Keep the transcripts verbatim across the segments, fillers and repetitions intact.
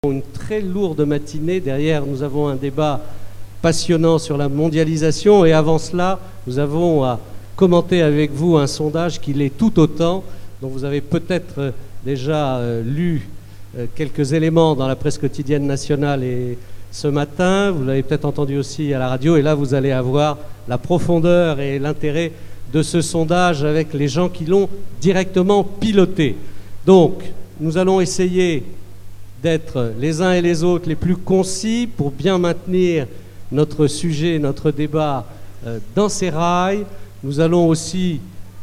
Une très lourde matinée. Derrière, nous avons un débat passionnant sur la mondialisation. Et avant cela, nous avons à commenter avec vous un sondage qui l'est tout autant, dont vous avez peut-être déjà euh, lu euh, quelques éléments dans la presse quotidienne nationale et ce matin. Vous l'avez peut-être entendu aussi à la radio. Et là, vous allez avoir la profondeur et l'intérêt de ce sondage avec les gens qui l'ont directement piloté. Donc, nous allons essayer d'être les uns et les autres les plus concis pour bien maintenir notre sujet, notre débat euh, dans ses rails. Nous allons aussi,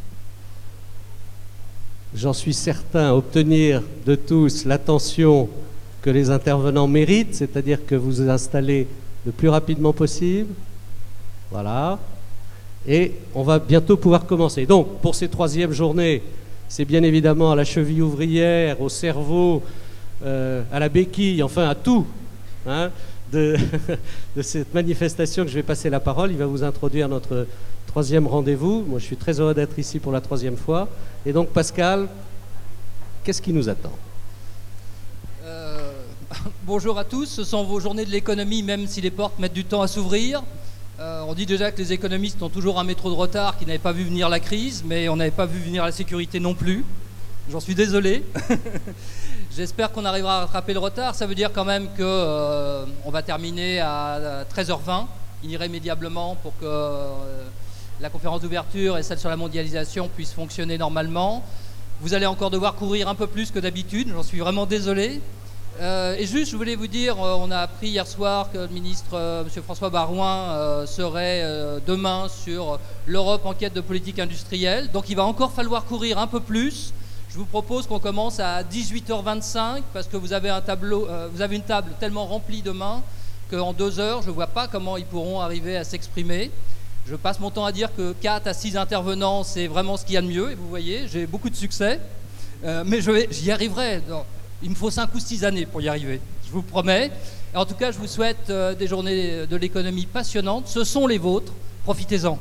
j'en suis certain, obtenir de tous l'attention que les intervenants méritent, c'est-à-dire que vous vous installez le plus rapidement possible. Voilà. Et on va bientôt pouvoir commencer. Donc, pour ces troisièmes journées, c'est bien évidemment à la cheville ouvrière, au cerveau, Euh, à la béquille, enfin à tout, hein, de, de cette manifestation que je vais passer la parole. Il va vous introduire notre troisième rendez-vous. Moi, je suis très heureux d'être ici pour la troisième fois. Et donc, Pascal, qu'est-ce qui nous attend? euh, Bonjour à tous. Ce sont vos journées de l'économie, même si les portes mettent du temps à s'ouvrir. Euh, on dit déjà que les économistes ont toujours un métro de retard, qui n'avaient pas vu venir la crise, mais on n'avait pas vu venir la sécurité non plus. J'en suis désolé. J'espère qu'on arrivera à rattraper le retard. Ça veut dire quand même qu'on euh, va terminer à treize heures vingt, irrémédiablement, pour que euh, la conférence d'ouverture et celle sur la mondialisation puissent fonctionner normalement. Vous allez encore devoir courir un peu plus que d'habitude, j'en suis vraiment désolé. Euh, et juste, je voulais vous dire, euh, on a appris hier soir que le ministre, euh, M. François Baroin, euh, serait euh, demain sur l'Europe en quête de politique industrielle. Donc il va encore falloir courir un peu plus. Je vous propose qu'on commence à dix-huit heures vingt-cinq parce que vous avez, un tableau, euh, vous avez une table tellement remplie demain qu'en deux heures, je ne vois pas comment ils pourront arriver à s'exprimer. Je passe mon temps à dire que quatre à six intervenants, c'est vraiment ce qu'il y a de mieux. Et vous voyez, j'ai beaucoup de succès. Euh, mais je vais, j'y arriverai. Non, il me faut cinq ou six années pour y arriver, je vous promets. Et en tout cas, je vous souhaite euh, des journées de l'économie passionnantes. Ce sont les vôtres. Profitez-en.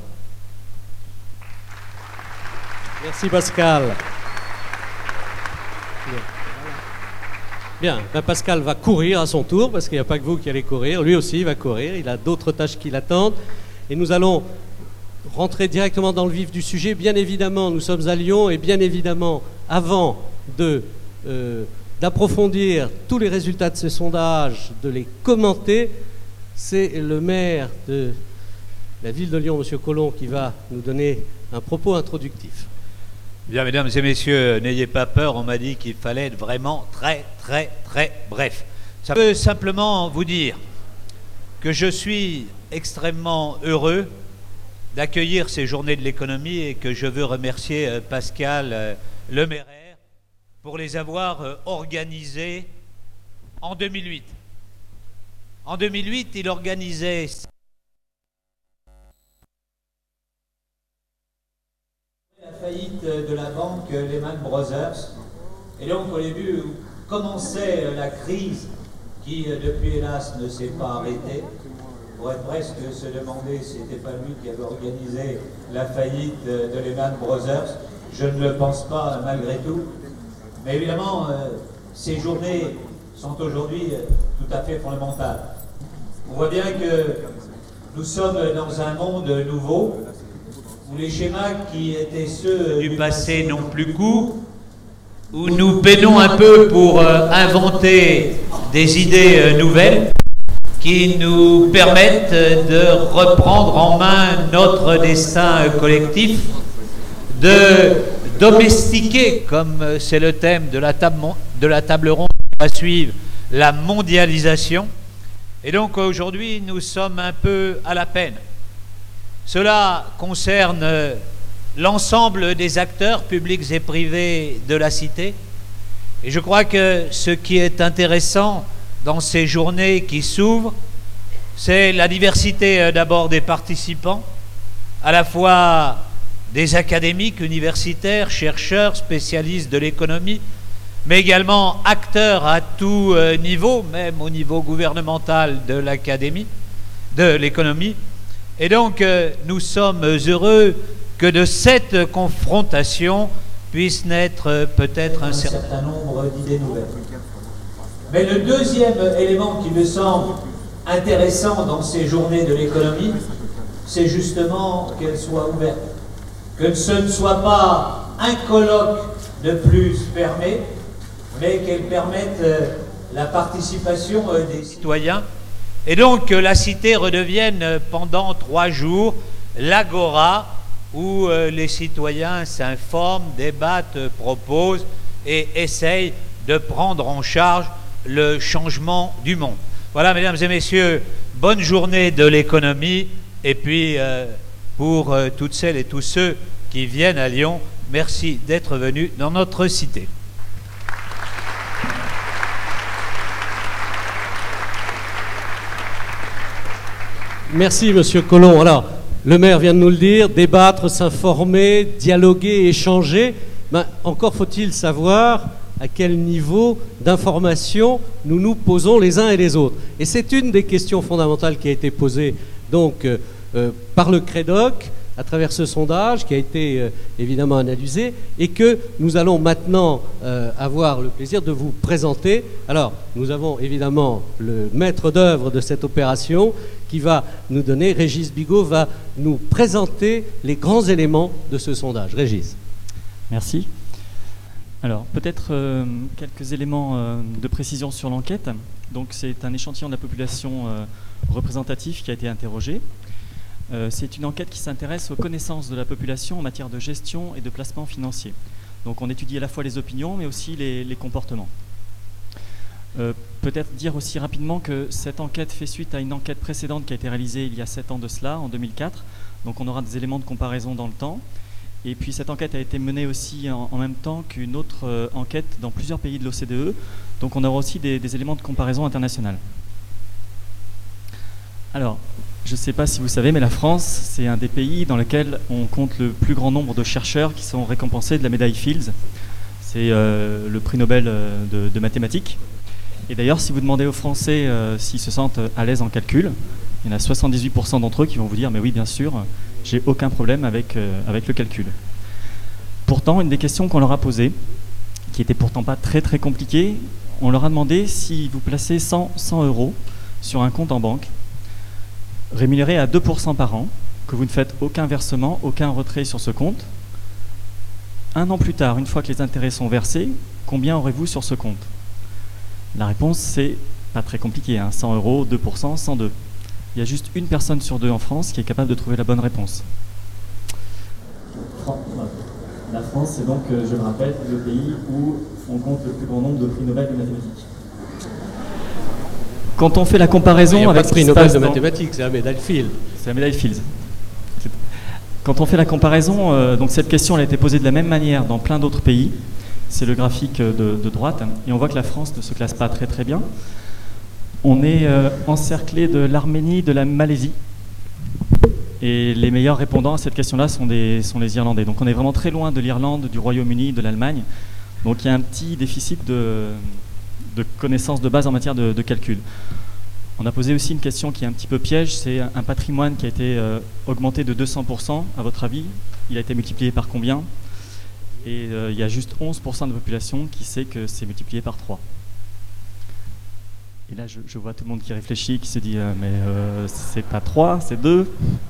Merci Pascal. Bien, ben Pascal va courir à son tour, parce qu'il n'y a pas que vous qui allez courir. Lui aussi, il va courir. Il a d'autres tâches qui l'attendent. Et nous allons rentrer directement dans le vif du sujet. Bien évidemment, nous sommes à Lyon. Et bien évidemment, avant de, euh, d'approfondir tous les résultats de ce sondage, de les commenter, c'est le maire de la ville de Lyon, M. Collomb, qui va nous donner un propos introductif. Bien, mesdames et messieurs, n'ayez pas peur, on m'a dit qu'il fallait être vraiment très, très, très bref. Ça peut simplement vous dire que je suis extrêmement heureux d'accueillir ces journées de l'économie et que je veux remercier Pascal Lemairer pour les avoir organisées en deux mille huit. En deux mille huit, il organisait la faillite de la banque Lehman Brothers. Et donc, au début, commençait la crise qui, depuis hélas, ne s'est pas arrêtée. On pourrait presque se demander si ce n'était pas lui qui avait organisé la faillite de Lehman Brothers. Je ne le pense pas, malgré tout. Mais évidemment, euh, ces journées sont aujourd'hui euh, tout à fait fondamentales. On voit bien que nous sommes dans un monde nouveau, où les schémas qui étaient ceux du passé n'ont plus cours, où nous peinons un peu pour euh, inventer des idées euh, nouvelles qui nous permettent de reprendre en main notre destin euh, collectif, de domestiquer, comme c'est le thème de la table, de la table ronde qui va suivre, la mondialisation. Et donc aujourd'hui, nous sommes un peu à la peine. Cela concerne l'ensemble des acteurs publics et privés de la cité. Et je crois que ce qui est intéressant dans ces journées qui s'ouvrent, c'est la diversité d'abord des participants, à la fois des académiques, universitaires, chercheurs, spécialistes de l'économie, mais également acteurs à tout niveau, même au niveau gouvernemental de l'académie, de l'économie. Et donc, euh, nous sommes heureux que de cette confrontation puisse naître euh, peut-être un, un certain nombre d'idées nouvelles. Mais le deuxième élément qui me semble intéressant dans ces journées de l'économie, c'est justement qu'elles soient ouvertes. Que ce ne soit pas un colloque de plus fermé, mais qu'elles permettent la participation des citoyens. Et donc que la cité redevienne pendant trois jours l'agora où les citoyens s'informent, débattent, proposent et essayent de prendre en charge le changement du monde. Voilà, mesdames et messieurs, bonne journée de l'économie. Et puis, euh, pour euh, toutes celles et tous ceux qui viennent à Lyon, merci d'être venus dans notre cité. Merci, Monsieur Collomb. Alors, le maire vient de nous le dire, débattre, s'informer, dialoguer, échanger. Ben, encore faut-il savoir à quel niveau d'information nous nous posons les uns et les autres. Et c'est une des questions fondamentales qui a été posée donc, euh, euh, par le Crédoc, à travers ce sondage qui a été euh, évidemment analysé et que nous allons maintenant euh, avoir le plaisir de vous présenter. Alors, nous avons évidemment le maître d'œuvre de cette opération qui va nous donner, Régis Bigot va nous présenter les grands éléments de ce sondage. Régis. Merci. Alors, peut-être euh, quelques éléments euh, de précision sur l'enquête. Donc, c'est un échantillon de la population euh, représentatif qui a été interrogé. Euh, c'est une enquête qui s'intéresse aux connaissances de la population en matière de gestion et de placement financier. Donc, on étudie à la fois les opinions, mais aussi les, les comportements. Euh, peut-être dire aussi rapidement que cette enquête fait suite à une enquête précédente qui a été réalisée il y a sept ans de cela, en deux mille quatre. Donc, on aura des éléments de comparaison dans le temps. Et puis cette enquête a été menée aussi en, en même temps qu'une autre euh, enquête dans plusieurs pays de l'O C D E. Donc on aura aussi des, des éléments de comparaison internationale. Alors, je ne sais pas si vous savez, mais la France, c'est un des pays dans lesquels on compte le plus grand nombre de chercheurs qui sont récompensés de la médaille Fields. C'est euh, le prix Nobel euh, de, de mathématiques. Et d'ailleurs, si vous demandez aux Français euh, s'ils se sentent à l'aise en calcul, il y en a soixante-dix-huit pour cent d'entre eux qui vont vous dire « mais oui, bien sûr ». J'ai aucun problème avec, euh, avec le calcul. Pourtant, une des questions qu'on leur a posées, qui était pourtant pas très très compliquée, on leur a demandé si vous placez cent euros sur un compte en banque, rémunéré à deux pour cent par an, que vous ne faites aucun versement, aucun retrait sur ce compte. Un an plus tard, une fois que les intérêts sont versés, combien aurez-vous sur ce compte? La réponse, c'est pas très compliqué, hein, cent euros, deux pour cent, cent deux. Il y a juste une personne sur deux en France qui est capable de trouver la bonne réponse. La France, c'est donc, je le rappelle, le pays où on compte le plus grand nombre de prix Nobel de mathématiques. Quand on fait la comparaison avec... Il n'y a avec pas de prix Nobel de mathématiques, c'est la médaille Fields. C'est la médaille Fields. Quand on fait la comparaison, euh, donc cette question elle a été posée de la même manière dans plein d'autres pays. C'est le graphique de, de droite. Et on voit que la France ne se classe pas très très bien. On est euh, encerclé de l'Arménie, de la Malaisie. Et les meilleurs répondants à cette question-là sont, sont les Irlandais. Donc on est vraiment très loin de l'Irlande, du Royaume-Uni, de l'Allemagne. Donc il y a un petit déficit de, de connaissances de base en matière de, de calcul. On a posé aussi une question qui est un petit peu piège. C'est un patrimoine qui a été euh, augmenté de deux cents pour cent. À votre avis, il a été multiplié par combien? Et euh, il y a juste onze pour cent de la population qui sait que c'est multiplié par trois. Et là, je, je vois tout le monde qui réfléchit, qui se dit euh, « mais euh, c'est pas trois, c'est deux ».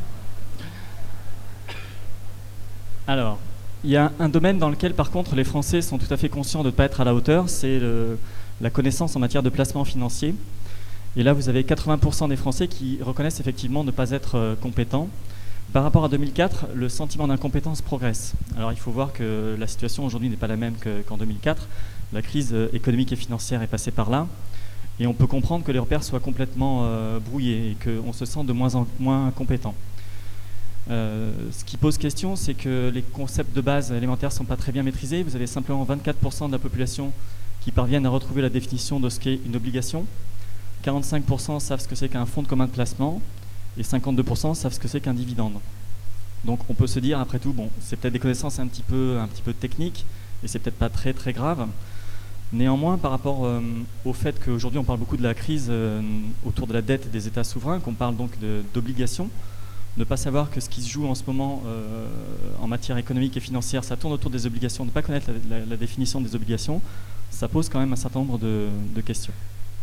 Alors, il y a un domaine dans lequel, par contre, les Français sont tout à fait conscients de ne pas être à la hauteur, c'est la connaissance en matière de placement financier. Et là, vous avez quatre-vingts pour cent des Français qui reconnaissent effectivement ne pas être euh, compétents. Par rapport à deux mille quatre, le sentiment d'incompétence progresse. Alors, il faut voir que la situation aujourd'hui n'est pas la même qu'en deux mille quatre. La crise économique et financière est passée par là. Et on peut comprendre que les repères soient complètement euh, brouillés et qu'on se sent de moins en moins compétent. Euh, ce qui pose question, c'est que les concepts de base élémentaires ne sont pas très bien maîtrisés. Vous avez simplement vingt-quatre pour cent de la population qui parviennent à retrouver la définition de ce qu'est une obligation. quarante-cinq pour cent savent ce que c'est qu'un fonds de commun de placement et cinquante-deux pour cent savent ce que c'est qu'un dividende. Donc on peut se dire, après tout, bon, c'est peut-être des connaissances un petit peu, un petit peu techniques et c'est peut-être pas très très grave. Néanmoins, par rapport euh, au fait qu'aujourd'hui on parle beaucoup de la crise euh, autour de la dette des États souverains, qu'on parle donc d'obligations, ne pas savoir que ce qui se joue en ce moment euh, en matière économique et financière, ça tourne autour des obligations, ne pas connaître la, la, la définition des obligations, ça pose quand même un certain nombre de, de questions.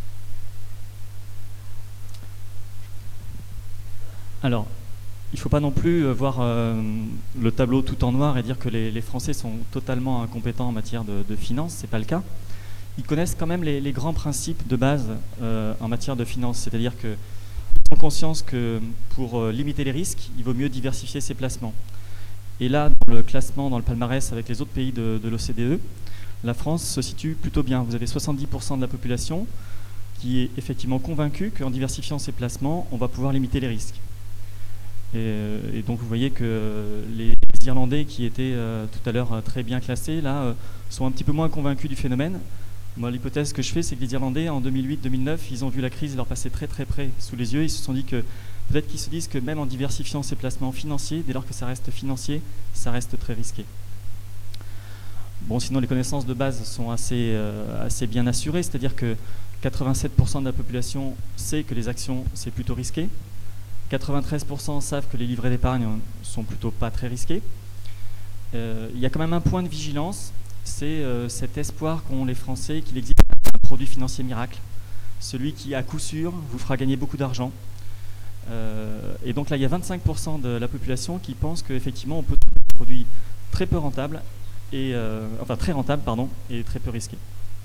Alors, il ne faut pas non plus voir euh, le tableau tout en noir et dire que les, les Français sont totalement incompétents en matière de, de finances, ce n'est pas le cas. Ils connaissent quand même les, les grands principes de base euh, en matière de finances, c'est-à-dire qu'ils ont conscience que pour euh, limiter les risques, il vaut mieux diversifier ses placements. Et là, dans le classement, dans le palmarès avec les autres pays de, de l'O C D E, la France se situe plutôt bien. Vous avez soixante-dix pour cent de la population qui est effectivement convaincue qu'en diversifiant ses placements, on va pouvoir limiter les risques. Et, et donc vous voyez que les Irlandais qui étaient euh, tout à l'heure euh, très bien classés, là, euh, sont un petit peu moins convaincus du phénomène. Moi, l'hypothèse que je fais, c'est que les Irlandais, en deux mille huit deux mille neuf, ils ont vu la crise leur passer très très près sous les yeux. Ils se sont dit que, peut-être qu'ils se disent que même en diversifiant ses placements financiers, dès lors que ça reste financier, ça reste très risqué. Bon, sinon les connaissances de base sont assez, euh, assez bien assurées, c'est-à-dire que quatre-vingt-sept pour cent de la population sait que les actions, c'est plutôt risqué. quatre-vingt-treize pour cent savent que les livrets d'épargne sont plutôt pas très risqués. Euh, il y a quand même un point de vigilance, c'est euh, cet espoir qu'ont les Français qu'il existe un produit financier miracle, celui qui, à coup sûr, vous fera gagner beaucoup d'argent. Euh, et donc là, il y a vingt-cinq pour cent de la population qui pense qu'effectivement, on peut trouver un produit très peu rentable, et, euh, enfin très rentable, pardon, et très peu risqué.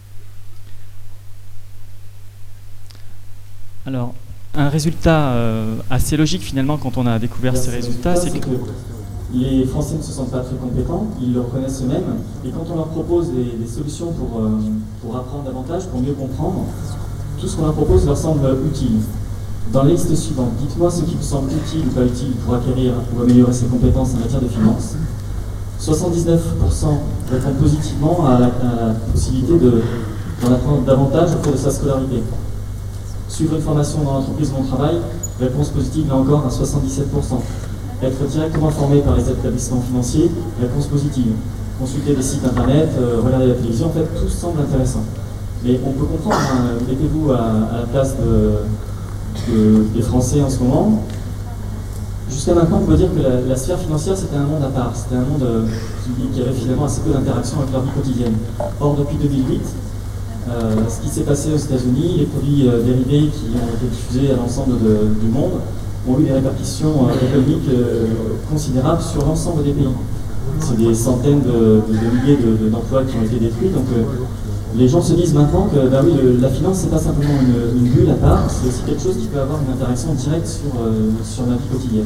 Alors, un résultat euh, assez logique finalement quand on a découvert ces résultats, c'est que les Français ne se sentent pas très compétents, ils le reconnaissent eux-mêmes, et quand on leur propose des, des solutions pour, euh, pour apprendre davantage, pour mieux comprendre, tout ce qu'on leur propose leur semble utile. Dans la liste suivante, dites-moi ce qui vous semble utile ou pas utile pour acquérir ou améliorer ses compétences en matière de finances. soixante-dix-neuf pour cent répondent positivement à la, à la possibilité d'en apprendre davantage au cours de sa scolarité. Suivre une formation dans l'entreprise où on travaille, réponse positive là encore à soixante-dix-sept pour cent. Être directement formé par les établissements financiers, réponse positive. Consulter des sites internet, euh, regarder la télévision, en fait tout semble intéressant. Mais on peut comprendre, hein, mettez-vous à, à la place de, de, des Français en ce moment. Jusqu'à maintenant, on peut dire que la, la sphère financière c'était un monde à part, c'était un monde euh, qui, qui avait finalement assez peu d'interaction avec leur vie quotidienne. Or depuis deux mille huit, Euh, ce qui s'est passé aux États-Unis, les produits euh, dérivés qui ont été diffusés à l'ensemble du monde ont eu des répercussions euh, économiques euh, considérables sur l'ensemble des pays. C'est des centaines de, de, de milliers d'emplois de, de, qui ont été détruits. Donc euh, les gens se disent maintenant que bah oui, le, la finance, c'est pas simplement une, une bulle à part, c'est aussi quelque chose qui peut avoir une interaction directe sur, euh, sur ma vie quotidienne.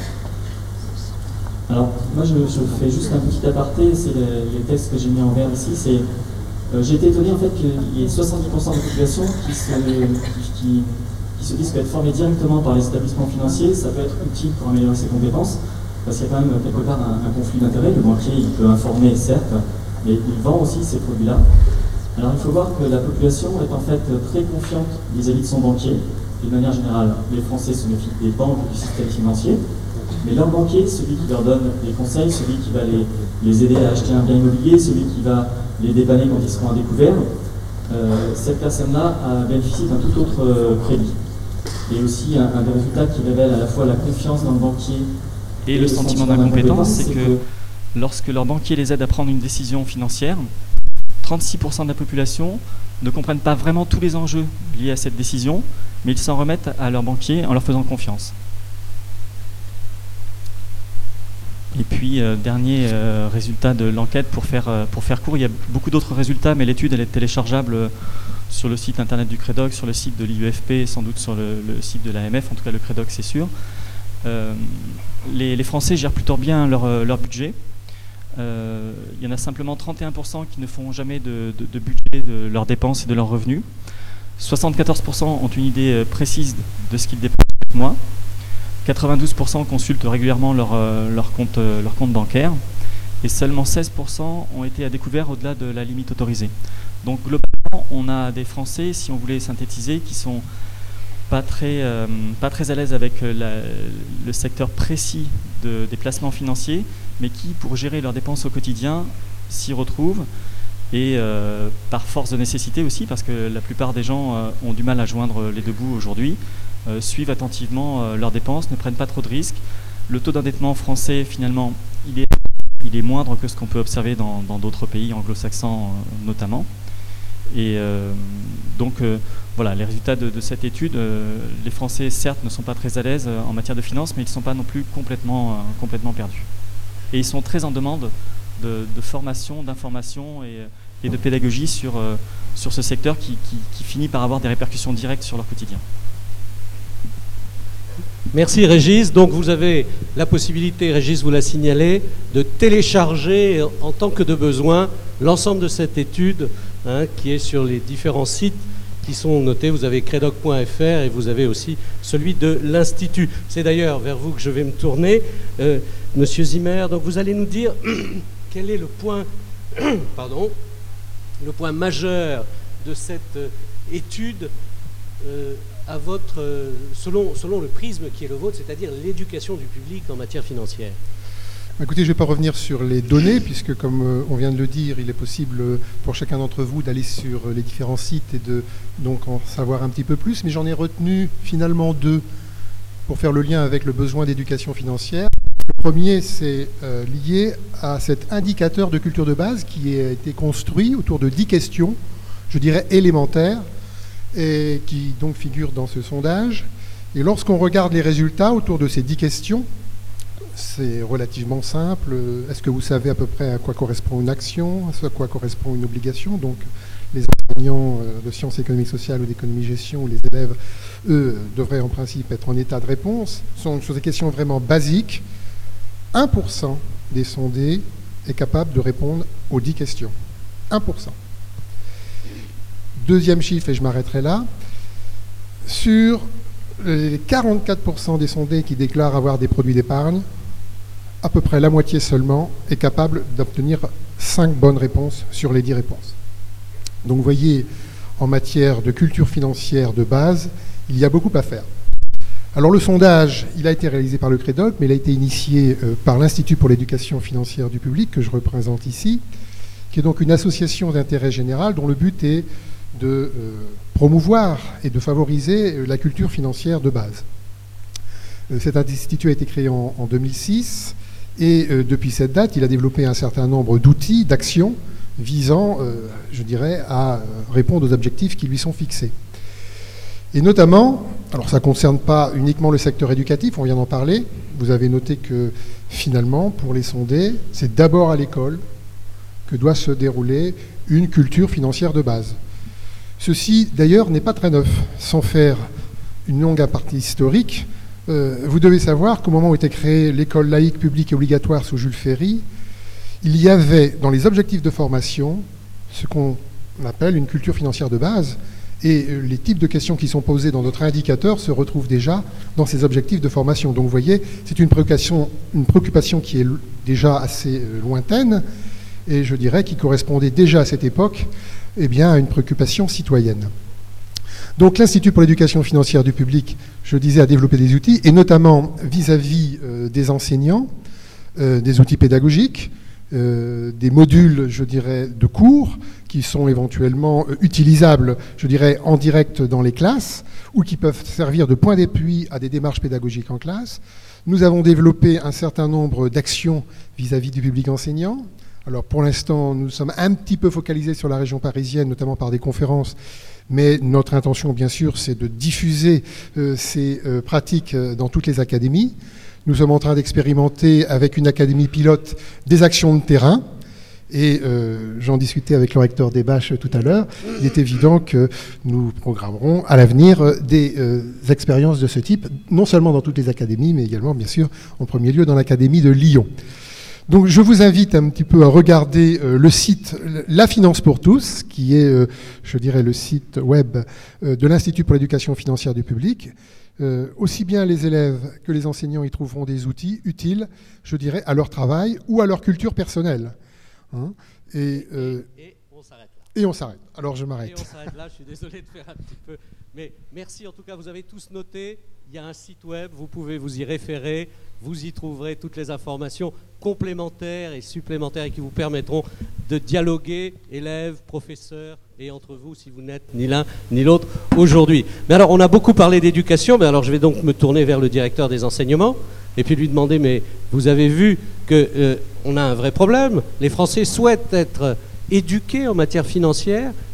Alors, moi je, je fais juste un petit aparté, c'est les, les textes que j'ai mis en vert ici, c'est Euh, j'ai été étonné en fait qu'il y ait soixante-dix pour cent de la population qui se, qui, qui, qui se disent qu'être formé directement par les établissements financiers, ça peut être utile pour améliorer ses compétences, parce qu'il y a quand même quelque part un, un conflit d'intérêts. Le banquier, il peut informer, certes, mais il vend aussi ces produits-là. Alors il faut voir que la population est en fait très confiante vis-à-vis de son banquier. De manière générale, les Français se méfient des banques et du système financier, mais leur banquier, celui qui leur donne des conseils, celui qui va les, les aider à acheter un bien immobilier, celui qui va les dépanner quand ils seront à découvert, euh, cette personne-là a bénéficié d'un tout autre euh, crédit. Et aussi un, un des résultats qui révèle à la fois la confiance dans le banquier et, et le, le sentiment d'incompétence, c'est que, que lorsque leur banquier les aide à prendre une décision financière, trente-six pour cent de la population ne comprennent pas vraiment tous les enjeux liés à cette décision, mais ils s'en remettent à leur banquier en leur faisant confiance. Et puis, euh, dernier euh, résultat de l'enquête, pour faire, euh, pour faire court, il y a beaucoup d'autres résultats, mais l'étude elle est téléchargeable euh, sur le site internet du CREDOC, sur le site de l'I U F P, sans doute sur le, le site de l'A M F, en tout cas le CREDOC c'est sûr. Euh, les, les Français gèrent plutôt bien leur, leur budget. Euh, il y en a simplement trente et un pour cent qui ne font jamais de, de, de budget de leurs dépenses et de leurs revenus. soixante-quatorze pour cent ont une idée précise de ce qu'ils dépensent chaque mois. quatre-vingt-douze pour cent consultent régulièrement leur, euh, leur, compte, euh, leur compte bancaire et seulement seize pour cent ont été à découvert au-delà de la limite autorisée. Donc globalement, on a des Français, si on voulait synthétiser, qui sont pas très, euh, pas très à l'aise avec la, le secteur précis de, des placements financiers, mais qui, pour gérer leurs dépenses au quotidien, s'y retrouvent et euh, par force de nécessité aussi, parce que la plupart des gens euh, ont du mal à joindre les deux bouts aujourd'hui, Euh, suivent attentivement euh, leurs dépenses, ne prennent pas trop de risques. Le taux d'endettement français, finalement, il est, il est moindre que ce qu'on peut observer dans d'autres pays anglo-saxons euh, notamment. Et euh, donc, euh, voilà, les résultats de, de cette étude, euh, les Français, certes, ne sont pas très à l'aise euh, en matière de finance, mais ils ne sont pas non plus complètement, euh, complètement perdus. Et ils sont très en demande de, de formation, d'information et, et de pédagogie sur, euh, sur ce secteur qui, qui, qui finit par avoir des répercussions directes sur leur quotidien. Merci Régis. Donc vous avez la possibilité, Régis vous l'a signalé, de télécharger en tant que de besoin l'ensemble de cette étude hein, qui est sur les différents sites qui sont notés. Vous avez credoc point F R et vous avez aussi celui de l'Institut. C'est d'ailleurs vers vous que je vais me tourner. Euh, Monsieur Zimmer, donc vous allez nous dire quel est le point, pardon, le point majeur de cette euh, étude euh, à votre, euh, selon, selon le prisme qui est le vôtre, c'est-à-dire l'éducation du public en matière financière. Écoutez, je ne vais pas revenir sur les données, puisque comme euh, on vient de le dire, il est possible euh, pour chacun d'entre vous d'aller sur euh, les différents sites et de donc en savoir un petit peu plus, mais j'en ai retenu finalement deux pour faire le lien avec le besoin d'éducation financière. Le premier, c'est euh, lié à cet indicateur de culture de base qui a été construit autour de dix questions, je dirais élémentaires, et qui donc figure dans ce sondage. Et lorsqu'on regarde les résultats autour de ces dix questions, c'est relativement simple. Est-ce que vous savez à peu près à quoi correspond une action, à quoi correspond une obligation? Donc les enseignants de sciences économiques sociales ou d'économie gestion, ou les élèves, eux, devraient en principe être en état de réponse. Ce sont sur des questions vraiment basiques. un pour cent des sondés est capable de répondre aux dix questions. un pour cent. Deuxième chiffre, et je m'arrêterai là, sur les quarante-quatre pour cent des sondés qui déclarent avoir des produits d'épargne, à peu près la moitié seulement est capable d'obtenir cinq bonnes réponses sur les dix réponses. Donc vous voyez, en matière de culture financière de base, il y a beaucoup à faire. Alors le sondage, il a été réalisé par le Credoc, mais il a été initié euh, par l'Institut pour l'éducation financière du public, que je représente ici, qui est donc une association d'intérêt général dont le but est de euh, promouvoir et de favoriser euh, la culture financière de base. Euh, cet institut a été créé en, en deux mille six et euh, depuis cette date, il a développé un certain nombre d'outils, d'actions visant, euh, je dirais, à euh, répondre aux objectifs qui lui sont fixés. Et notamment, alors ça ne concerne pas uniquement le secteur éducatif, on vient d'en parler, vous avez noté que finalement, pour les sondés, c'est d'abord à l'école que doit se dérouler une culture financière de base. Ceci, d'ailleurs, n'est pas très neuf. Sans faire une longue aparté historique, euh, vous devez savoir qu'au moment où était créée l'école laïque publique et obligatoire sous Jules Ferry, il y avait dans les objectifs de formation ce qu'on appelle une culture financière de base, et les types de questions qui sont posées dans notre indicateur se retrouvent déjà dans ces objectifs de formation. Donc vous voyez, c'est une préoccupation, une préoccupation qui est déjà assez lointaine, et je dirais qui correspondait déjà à cette époque eh bien, à une préoccupation citoyenne. Donc l'Institut pour l'éducation financière du public, je disais, a développé des outils, et notamment vis-à-vis euh, des enseignants, euh, des outils pédagogiques, euh, des modules, je dirais, de cours, qui sont éventuellement euh, utilisables, je dirais, en direct dans les classes, ou qui peuvent servir de point d'appui à des démarches pédagogiques en classe. Nous avons développé un certain nombre d'actions vis-à-vis du public enseignant. Alors pour l'instant, nous sommes un petit peu focalisés sur la région parisienne, notamment par des conférences, mais notre intention, bien sûr, c'est de diffuser euh, ces euh, pratiques euh, dans toutes les académies. Nous sommes en train d'expérimenter avec une académie pilote des actions de terrain, et euh, j'en discutais avec le recteur des Bâches tout à l'heure. Il est évident que nous programmerons à l'avenir des euh, expériences de ce type, non seulement dans toutes les académies, mais également, bien sûr, en premier lieu dans l'académie de Lyon. Donc je vous invite un petit peu à regarder euh, le site La Finance pour tous, qui est, euh, je dirais, le site web euh, de l'Institut pour l'éducation financière du public. Euh, aussi bien les élèves que les enseignants y trouveront des outils utiles, je dirais, à leur travail ou à leur culture personnelle. Hein, et, euh, et, et on s'arrête là. Et on s'arrête. Alors je m'arrête. Et on s'arrête là, je suis désolé de faire un petit peu. Mais merci en tout cas, vous avez tous noté. Il y a un site web, vous pouvez vous y référer, vous y trouverez toutes les informations complémentaires et supplémentaires et qui vous permettront de dialoguer, élèves, professeurs et entre vous si vous n'êtes ni l'un ni l'autre aujourd'hui. Mais alors on a beaucoup parlé d'éducation, mais alors je vais donc me tourner vers le directeur des enseignements et puis lui demander, mais vous avez vu qu'on euh, a un vrai problème, les Français souhaitent être éduqués en matière financière,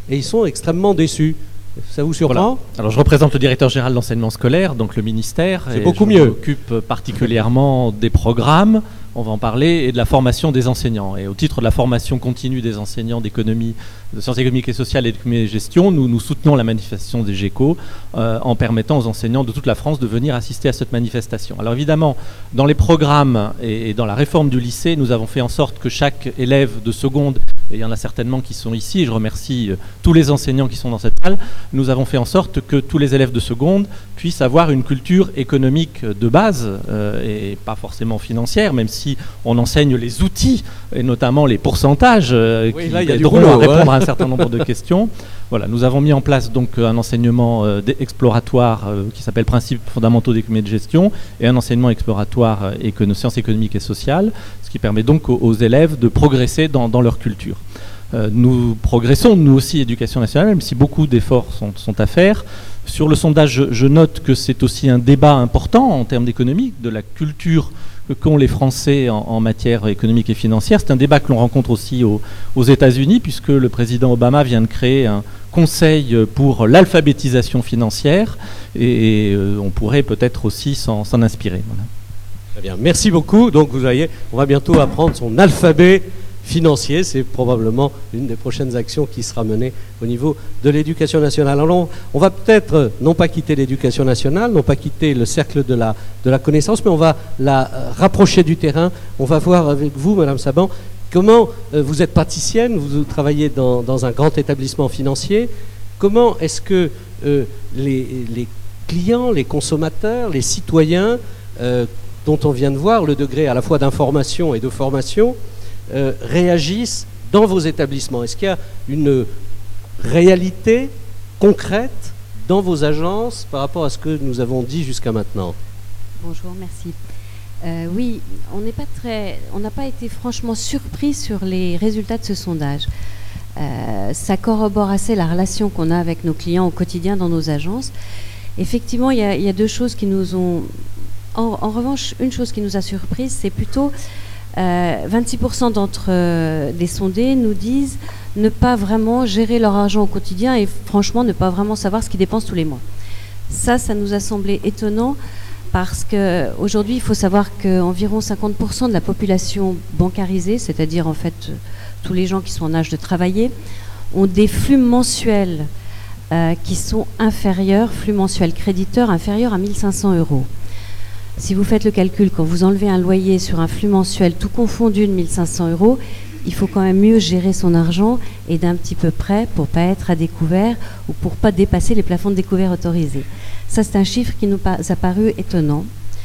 et ils sont extrêmement déçus. Ça vous surprend ? Voilà. Alors je représente le directeur général de l'enseignement scolaire, donc le ministère. C'est et beaucoup je mieux. m'occupe particulièrement des programmes, on va en parler, et de la formation des enseignants. Et au titre de la formation continue des enseignants d'économie, de sciences économiques et sociales et d'économie et gestion, nous, nous soutenons la manifestation des GECO euh, en permettant aux enseignants de toute la France de venir assister à cette manifestation. Alors évidemment, dans les programmes et, et dans la réforme du lycée, nous avons fait en sorte que chaque élève de seconde, et il y en a certainement qui sont ici, et je remercie euh, tous les enseignants qui sont dans cette salle, nous avons fait en sorte que tous les élèves de seconde puissent avoir une culture économique de base, euh, et pas forcément financière, même si on enseigne les outils, et notamment les pourcentages, euh, oui, qui là, il y a du aideront boulot, à répondre ouais. à un certain nombre de questions. Voilà, nous avons mis en place donc un enseignement euh, exploratoire euh, qui s'appelle Principes fondamentaux d'économie et de gestion, et un enseignement exploratoire euh, écono sciences économiques et sociales, ce qui permet donc aux, aux élèves de progresser dans, dans leur culture. Euh, nous progressons, nous aussi, éducation nationale, même si beaucoup d'efforts sont, sont à faire. Sur le sondage, je, je note que c'est aussi un débat important en termes d'économie, de la culture qu'ont les Français en, en matière économique et financière. C'est un débat que l'on rencontre aussi au, aux États-Unis, puisque le président Obama vient de créer un conseil pour l'alphabétisation financière, et, et euh, on pourrait peut-être aussi s'en inspirer. Voilà. Très bien, merci beaucoup. Donc vous voyez, on va bientôt apprendre son alphabet financier. C'est probablement l'une des prochaines actions qui sera menée au niveau de l'éducation nationale. Alors on va peut-être non pas quitter l'éducation nationale, non pas quitter le cercle de la, de la connaissance, mais on va la rapprocher du terrain. On va voir avec vous, Madame Saban, comment euh, vous êtes praticienne, vous travaillez dans, dans un grand établissement financier. Comment est-ce que euh, les, les clients, les consommateurs, les citoyens, euh, dont on vient de voir le degré à la fois d'information et de formation, Euh, réagissent dans vos établissements? Est-ce qu'il y a une réalité concrète dans vos agences par rapport à ce que nous avons dit jusqu'à maintenant? Bonjour, merci. Euh, oui, on n'est pas très, on n'a pas été franchement surpris sur les résultats de ce sondage. Euh, ça corrobore assez la relation qu'on a avec nos clients au quotidien dans nos agences. Effectivement, il y a, il y a deux choses qui nous ont... En, en revanche, une chose qui nous a surpris, c'est plutôt... Euh, vingt-six pour cent d'entre euh, les sondés nous disent ne pas vraiment gérer leur argent au quotidien et franchement ne pas vraiment savoir ce qu'ils dépensent tous les mois. Ça, ça nous a semblé étonnant parce qu'aujourd'hui, il faut savoir qu'environ cinquante pour cent de la population bancarisée, c'est-à-dire en fait tous les gens qui sont en âge de travailler, ont des flux mensuels euh, qui sont inférieurs, flux mensuels créditeurs inférieurs à mille cinq cents euros. Si vous faites le calcul, quand vous enlevez un loyer sur un flux mensuel tout confondu de mille cinq cents euros, il faut quand même mieux gérer son argent et d'un petit peu près pour ne pas être à découvert ou pour ne pas dépasser les plafonds de découvert autorisés. Ça, c'est un chiffre qui nous a paru étonnant.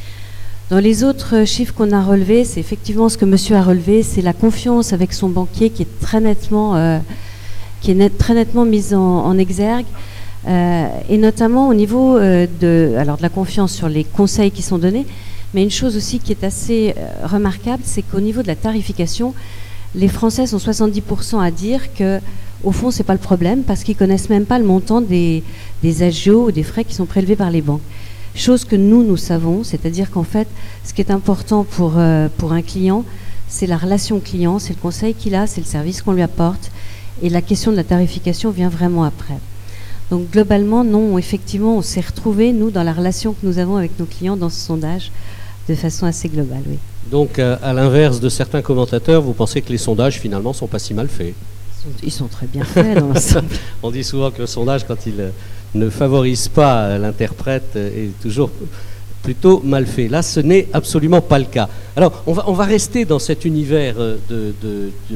Dans les autres chiffres qu'on a relevés, c'est effectivement ce que monsieur a relevé, c'est la confiance avec son banquier qui est très nettement, euh, qui est net, très nettement mise en, en exergue. Euh, et notamment au niveau euh, de, alors de la confiance sur les conseils qui sont donnés, mais une chose aussi qui est assez euh, remarquable, c'est qu'au niveau de la tarification, les Français sont soixante-dix pour cent à dire que, au fond, c'est pas le problème parce qu'ils connaissent même pas le montant des, des agios ou des frais qui sont prélevés par les banques. Chose que nous, nous savons, c'est-à-dire qu'en fait, ce qui est important pour, euh, pour un client, c'est la relation client, c'est le conseil qu'il a, c'est le service qu'on lui apporte, et la question de la tarification vient vraiment après. Donc globalement, non, effectivement, on s'est retrouvés, nous, dans la relation que nous avons avec nos clients dans ce sondage, de façon assez globale, oui. Donc, à, à l'inverse de certains commentateurs, vous pensez que les sondages, finalement, sont pas si mal faits? Ils sont, ils sont très bien faits dans l'ensemble. On dit souvent que le sondage, quand il ne favorise pas l'interprète, est toujours plutôt mal fait. Là, ce n'est absolument pas le cas. Alors, on va, on va rester dans cet univers de... de, de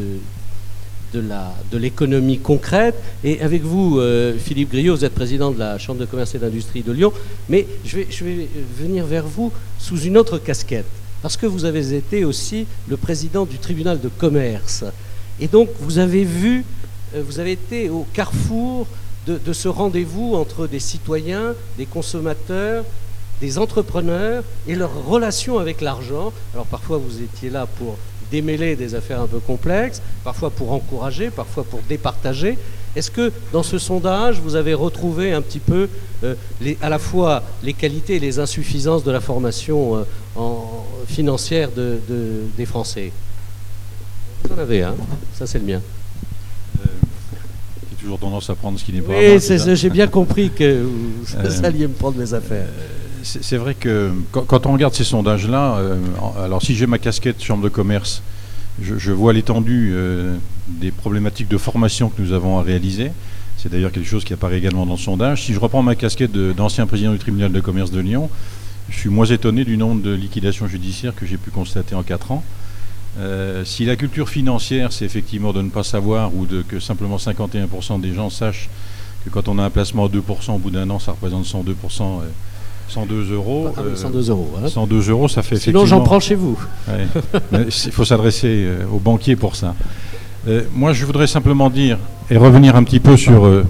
de l'économie concrète. Et avec vous, euh, Philippe Griot, vous êtes président de la Chambre de commerce et d'industrie de Lyon, mais je vais, je vais venir vers vous sous une autre casquette, parce que vous avez été aussi le président du tribunal de commerce. Et donc, vous avez vu, euh, vous avez été au carrefour de, de ce rendez-vous entre des citoyens, des consommateurs, des entrepreneurs et leur relation avec l'argent. Alors, parfois, vous étiez là pour démêler des affaires un peu complexes, parfois pour encourager, parfois pour départager. Est-ce que dans ce sondage, vous avez retrouvé un petit peu euh, les, à la fois les qualités et les insuffisances de la formation euh, en, financière de, de, des Français? Vous en avez un, hein, ça c'est le mien. Euh, toujours tendance à prendre ce qui n'est pas à Oui, moi, c'est- c'est ça j'ai bien compris que vous Euh, alliez me prendre mes affaires. C'est c'est vrai que quand, quand on regarde ces sondages-là, euh, en- alors si j'ai ma casquette chambre de commerce, je, je vois l'étendue euh, des problématiques de formation que nous avons à réaliser. C'est d'ailleurs quelque chose qui apparaît également dans le sondage. Si je reprends ma casquette de- d'ancien président du tribunal de commerce de Lyon, je suis moins étonné du nombre de liquidations judiciaires que j'ai pu constater en quatre ans. Euh, si la culture financière, c'est effectivement de ne pas savoir ou de, que simplement cinquante et un pour cent des gens sachent que quand on a un placement à deux pour cent au bout d'un an, ça représente cent deux pour cent, euh, cent deux euros. Ah oui, cent deux euros, hein. cent deux euros, ça fait Sinon, effectivement... j'en prends chez vous. Ouais. Mais il faut s'adresser euh, aux banquiers pour ça. Euh, moi, je voudrais simplement dire, et revenir un petit peu sur... euh,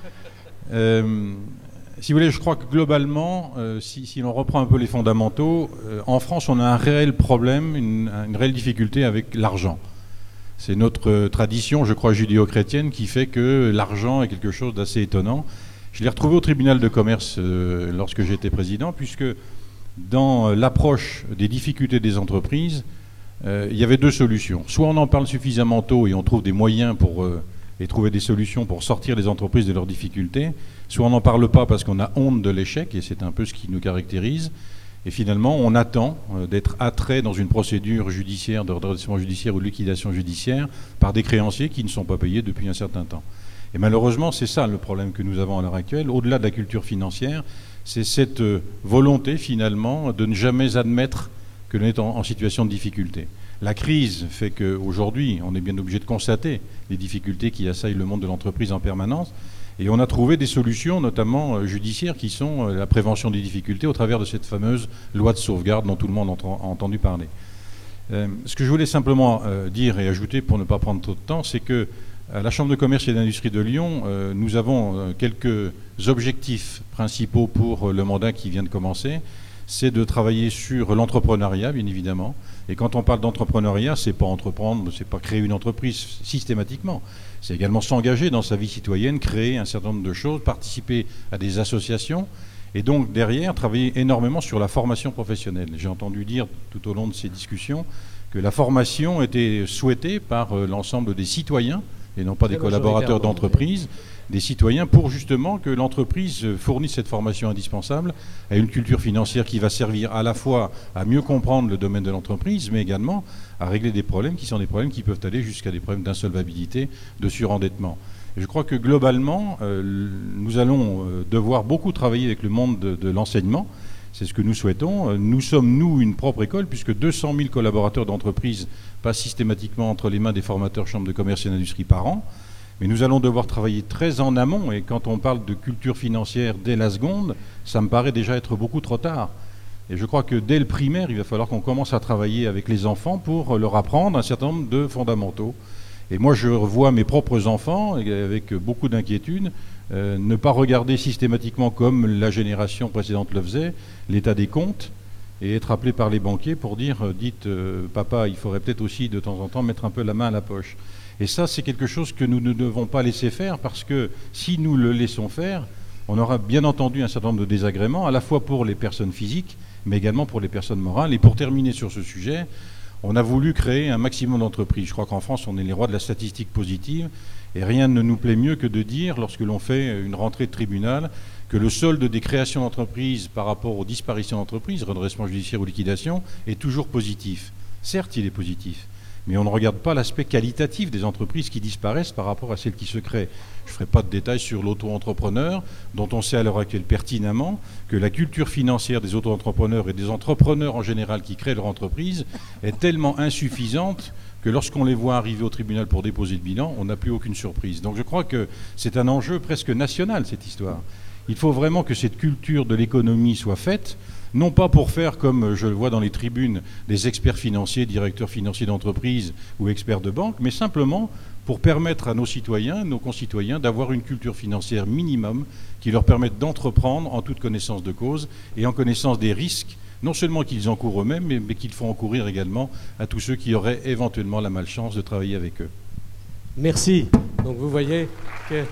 euh, si vous voulez, je crois que globalement, euh, si, si l'on reprend un peu les fondamentaux, euh, en France, on a un réel problème, une, une réelle difficulté avec l'argent. C'est notre euh, tradition, je crois, judéo-chrétienne qui fait que l'argent est quelque chose d'assez étonnant. Je l'ai retrouvé au tribunal de commerce euh, lorsque j'étais président, puisque dans euh, l'approche des difficultés des entreprises, euh, il y avait deux solutions. Soit on en parle suffisamment tôt et on trouve des moyens pour... Euh, et trouver des solutions pour sortir les entreprises de leurs difficultés, soit on n'en parle pas parce qu'on a honte de l'échec, et c'est un peu ce qui nous caractérise, et finalement on attend euh, d'être attrait dans une procédure judiciaire, de redressement judiciaire ou de liquidation judiciaire, par des créanciers qui ne sont pas payés depuis un certain temps. Et malheureusement, c'est ça le problème que nous avons à l'heure actuelle, au-delà de la culture financière, c'est cette euh, volonté finalement de ne jamais admettre que l'on est en, en situation de difficulté. La crise fait qu'aujourd'hui, on est bien obligé de constater les difficultés qui assaillent le monde de l'entreprise en permanence. Et on a trouvé des solutions, notamment euh, judiciaires, qui sont euh, la prévention des difficultés au travers de cette fameuse loi de sauvegarde dont tout le monde a entendu parler. Euh, ce que je voulais simplement euh, dire et ajouter pour ne pas prendre trop de temps, c'est que à la Chambre de commerce et d'industrie de Lyon, euh, nous avons euh, quelques objectifs principaux pour euh, le mandat qui vient de commencer. C'est de travailler sur l'entrepreneuriat, bien évidemment. Et quand on parle d'entrepreneuriat, c'est pas entreprendre, c'est pas créer une entreprise systématiquement. C'est également s'engager dans sa vie citoyenne, créer un certain nombre de choses, participer à des associations, et donc derrière, travailler énormément sur la formation professionnelle. J'ai entendu dire tout au long de ces discussions que la formation était souhaitée par euh, l'ensemble des citoyens, et non pas des collaborateurs d'entreprise, des citoyens, pour justement que l'entreprise fournisse cette formation indispensable à une culture financière qui va servir à la fois à mieux comprendre le domaine de l'entreprise, mais également à régler des problèmes qui sont des problèmes qui peuvent aller jusqu'à des problèmes d'insolvabilité, de surendettement. Et je crois que globalement, euh, nous allons euh, devoir beaucoup travailler avec le monde de, de l'enseignement. C'est ce que nous souhaitons. Nous sommes, nous, une propre école, puisque deux cent mille collaborateurs d'entreprise passent systématiquement entre les mains des formateurs chambres de commerce et d'industrie par an. Mais nous allons devoir travailler très en amont, et quand on parle de culture financière dès la seconde, ça me paraît déjà être beaucoup trop tard. Et je crois que dès le primaire, il va falloir qu'on commence à travailler avec les enfants pour leur apprendre un certain nombre de fondamentaux. Et moi, je vois mes propres enfants, avec beaucoup d'inquiétude, euh, ne pas regarder systématiquement, comme la génération précédente le faisait, l'état des comptes, et être appelé par les banquiers pour dire euh, « dites, euh, papa, il faudrait peut-être aussi de temps en temps mettre un peu la main à la poche ». Et ça, c'est quelque chose que nous ne devons pas laisser faire, parce que si nous le laissons faire, on aura bien entendu un certain nombre de désagréments, à la fois pour les personnes physiques, mais également pour les personnes morales. Et pour terminer sur ce sujet, on a voulu créer un maximum d'entreprises. Je crois qu'en France, on est les rois de la statistique positive, et rien ne nous plaît mieux que de dire, lorsque l'on fait une rentrée de tribunal, que le solde des créations d'entreprises par rapport aux disparitions d'entreprises, redressement judiciaire ou liquidation, est toujours positif. Certes, il est positif, mais on ne regarde pas l'aspect qualitatif des entreprises qui disparaissent par rapport à celles qui se créent. Je ne ferai pas de détails sur l'auto-entrepreneur, dont on sait à l'heure actuelle pertinemment que la culture financière des auto-entrepreneurs et des entrepreneurs en général qui créent leur entreprise est tellement insuffisante que lorsqu'on les voit arriver au tribunal pour déposer le bilan, on n'a plus aucune surprise. Donc je crois que c'est un enjeu presque national, cette histoire. Il faut vraiment que cette culture de l'économie soit faite, non pas pour faire, comme je le vois dans les tribunes, des experts financiers, directeurs financiers d'entreprise ou experts de banque, mais simplement pour permettre à nos citoyens, nos concitoyens, d'avoir une culture financière minimum qui leur permette d'entreprendre en toute connaissance de cause et en connaissance des risques, non seulement qu'ils encourent eux-mêmes, mais, mais qu'ils font encourir également à tous ceux qui auraient éventuellement la malchance de travailler avec eux. Merci. Donc vous voyez que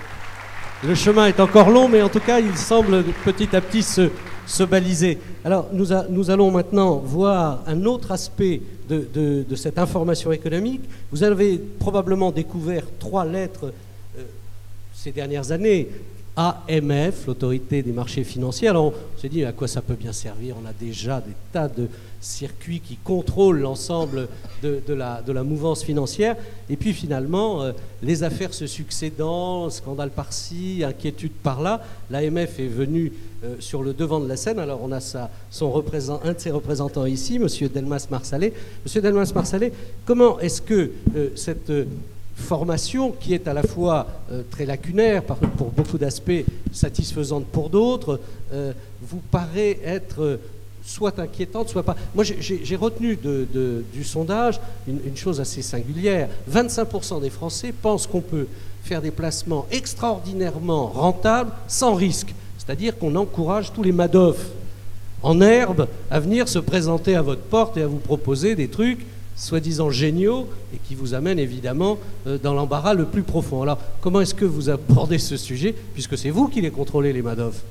le chemin est encore long, mais en tout cas, il semble petit à petit se, se baliser. Alors, nous, a, nous allons maintenant voir un autre aspect de, de, de cette information économique. Vous avez probablement découvert trois lettres euh, ces dernières années. A M F, l'autorité des marchés financiers. Alors on s'est dit à quoi ça peut bien servir? On a déjà des tas de circuits qui contrôlent l'ensemble de, de, la, de la mouvance financière. Et puis finalement, euh, les affaires se succédant, scandale par-ci, inquiétude par-là, l'A M F est venu euh, sur le devant de la scène. Alors on a sa, son représentant, un de ses représentants ici, M. Delmas-Marsalet. M. Delmas-Marsalet, comment est-ce que euh, cette... Euh, formation qui est à la fois euh, très lacunaire par, pour beaucoup d'aspects, satisfaisante pour d'autres, euh, vous paraît être euh, soit inquiétante, soit pas. Moi, j'ai retenu de, de, du sondage une, une chose assez singulière. vingt-cinq pour cent des Français pensent qu'on peut faire des placements extraordinairement rentables sans risque. C'est-à-dire qu'on encourage tous les Madoff en herbe à venir se présenter à votre porte et à vous proposer des trucs soi-disant géniaux et qui vous amènent évidemment euh, dans l'embarras le plus profond. Alors, comment est-ce que vous abordez ce sujet, puisque c'est vous qui les contrôlez, les Madoff?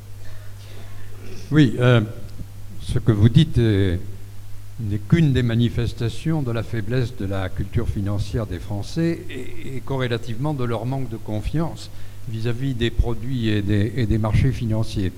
Oui, euh, ce que vous dites n'est qu'une des manifestations de la faiblesse de la culture financière des Français et, et corrélativement de leur manque de confiance vis-à-vis des produits et des, et des marchés financiers.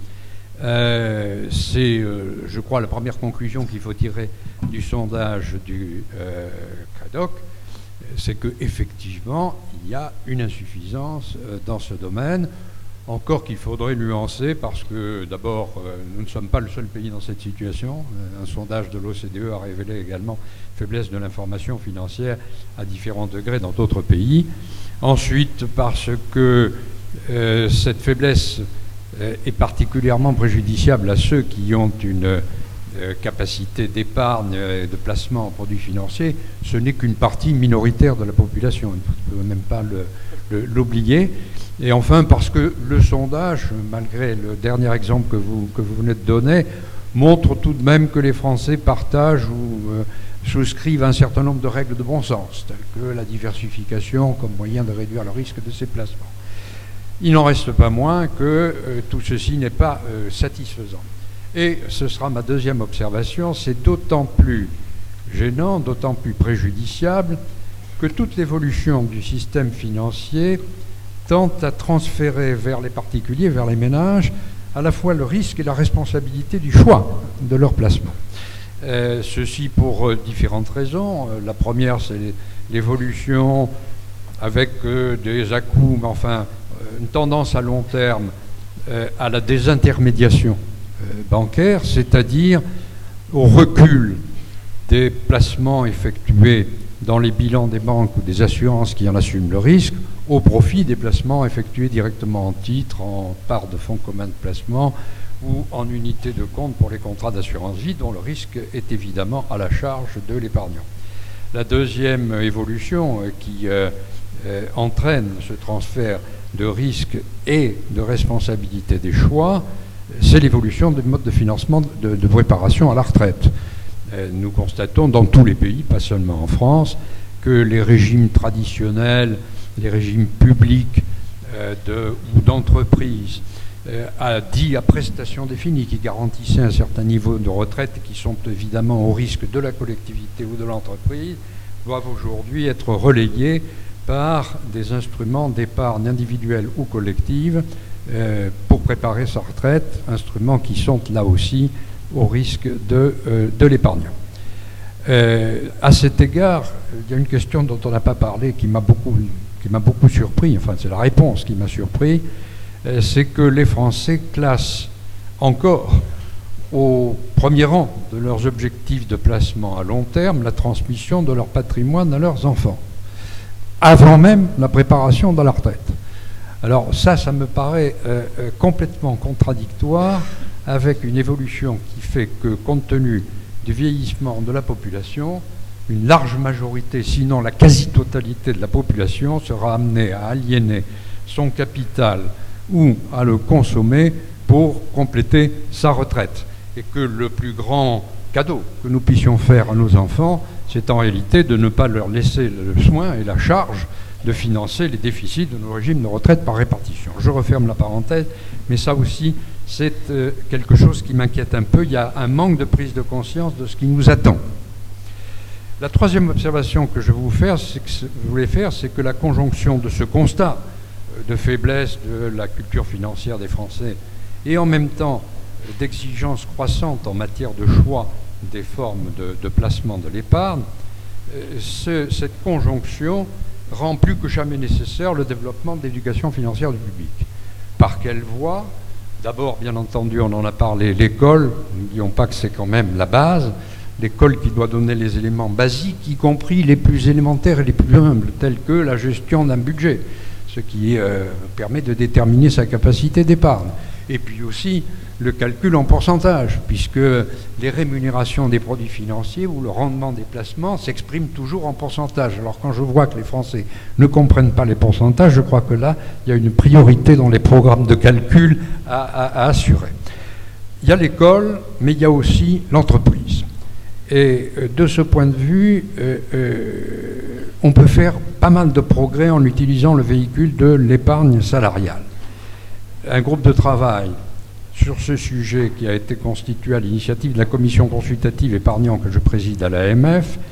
Euh, c'est, euh, je crois, la première conclusion qu'il faut tirer du sondage du euh, CADOC, c'est qu'effectivement, il y a une insuffisance euh, dans ce domaine, encore qu'il faudrait nuancer, parce que d'abord, euh, nous ne sommes pas le seul pays dans cette situation. Euh, un sondage de l'O C D E a révélé également faiblesse de l'information financière à différents degrés dans d'autres pays. Ensuite, parce que euh, cette faiblesse est particulièrement préjudiciable à ceux qui ont une euh, capacité d'épargne et de placement en produits financiers. Ce n'est qu'une partie minoritaire de la population, il ne faut même pas l'oublier. Et enfin, parce que le sondage, malgré le dernier exemple que vous, que vous venez de donner, montre tout de même que les Français partagent ou euh, souscrivent à un certain nombre de règles de bon sens, telles que la diversification comme moyen de réduire le risque de ces placements. Il n'en reste pas moins que euh, tout ceci n'est pas euh, satisfaisant. Et ce sera ma deuxième observation, c'est d'autant plus gênant, d'autant plus préjudiciable que toute l'évolution du système financier tente à transférer vers les particuliers, vers les ménages, à la fois le risque et la responsabilité du choix de leur placement. Euh, ceci pour euh, différentes raisons. Euh, la première, c'est l'évolution avec euh, des à-coups, mais enfin, une tendance à long terme euh, à la désintermédiation euh, bancaire, c'est-à-dire au recul des placements effectués dans les bilans des banques ou des assurances qui en assument le risque, au profit des placements effectués directement en titres, en part de fonds communs de placement ou en unité de compte pour les contrats d'assurance vie, dont le risque est évidemment à la charge de l'épargnant. La deuxième évolution euh, qui euh, euh, entraîne ce transfert de risque et de responsabilité des choix, c'est l'évolution des modes de financement de, de préparation à la retraite. Euh, nous constatons dans tous les pays, pas seulement en France, que les régimes traditionnels, les régimes publics euh, de, ou d'entreprise euh, à dit à prestations définies qui garantissaient un certain niveau de retraite et qui sont évidemment au risque de la collectivité ou de l'entreprise, doivent aujourd'hui être relayés par des instruments d'épargne individuelle ou collective euh, pour préparer sa retraite, instruments qui sont là aussi au risque de, euh, de l'épargnant. Euh, à cet égard, il y a une question dont on n'a pas parlé qui m'a beaucoup, qui m'a beaucoup surpris, enfin c'est la réponse qui m'a surpris, euh, c'est que les Français classent encore au premier rang de leurs objectifs de placement à long terme la transmission de leur patrimoine à leurs enfants, avant même la préparation de la retraite. Alors ça, ça me paraît euh, euh, complètement contradictoire avec une évolution qui fait que, compte tenu du vieillissement de la population, une large majorité, sinon la quasi-totalité de la population, sera amenée à aliéner son capital ou à le consommer pour compléter sa retraite. Et que le plus grand cadeau que nous puissions faire à nos enfants, c'est en réalité de ne pas leur laisser le soin et la charge de financer les déficits de nos régimes de retraite par répartition. Je referme la parenthèse, mais ça aussi, c'est euh, quelque chose qui m'inquiète un peu. Il y a un manque de prise de conscience de ce qui nous attend. La troisième observation que je, vous faire, c'est que, je voulais faire, c'est que la conjonction de ce constat de faiblesse de la culture financière des Français et en même temps d'exigences croissantes en matière de choix des formes de, de placement de l'épargne, ce, cette conjonction rend plus que jamais nécessaire le développement de l'éducation financière du public. Par quelle voie? D'abord, bien entendu, on en a parlé, l'école, n'oublions pas que c'est quand même la base, l'école qui doit donner les éléments basiques, y compris les plus élémentaires et les plus humbles, tels que la gestion d'un budget, ce qui euh, permet de déterminer sa capacité d'épargne. Et puis aussi le calcul en pourcentage, puisque les rémunérations des produits financiers ou le rendement des placements s'expriment toujours en pourcentage. Alors quand je vois que les Français ne comprennent pas les pourcentages, je crois que là, il y a une priorité dans les programmes de calcul à, à, à assurer. Il y a l'école, mais il y a aussi l'entreprise. Et de ce point de vue, euh, euh, on peut faire pas mal de progrès en utilisant le véhicule de l'épargne salariale. Un groupe de travail sur ce sujet qui a été constitué à l'initiative de la commission consultative épargnant que je préside à l'A M F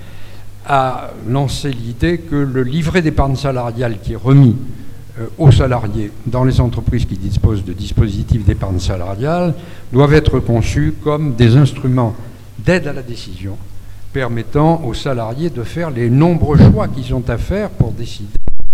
a lancé l'idée que le livret d'épargne salariale qui est remis euh, aux salariés dans les entreprises qui disposent de dispositifs d'épargne salariale doivent être conçus comme des instruments d'aide à la décision permettant aux salariés de faire les nombreux choix qu'ils ont à faire pour décider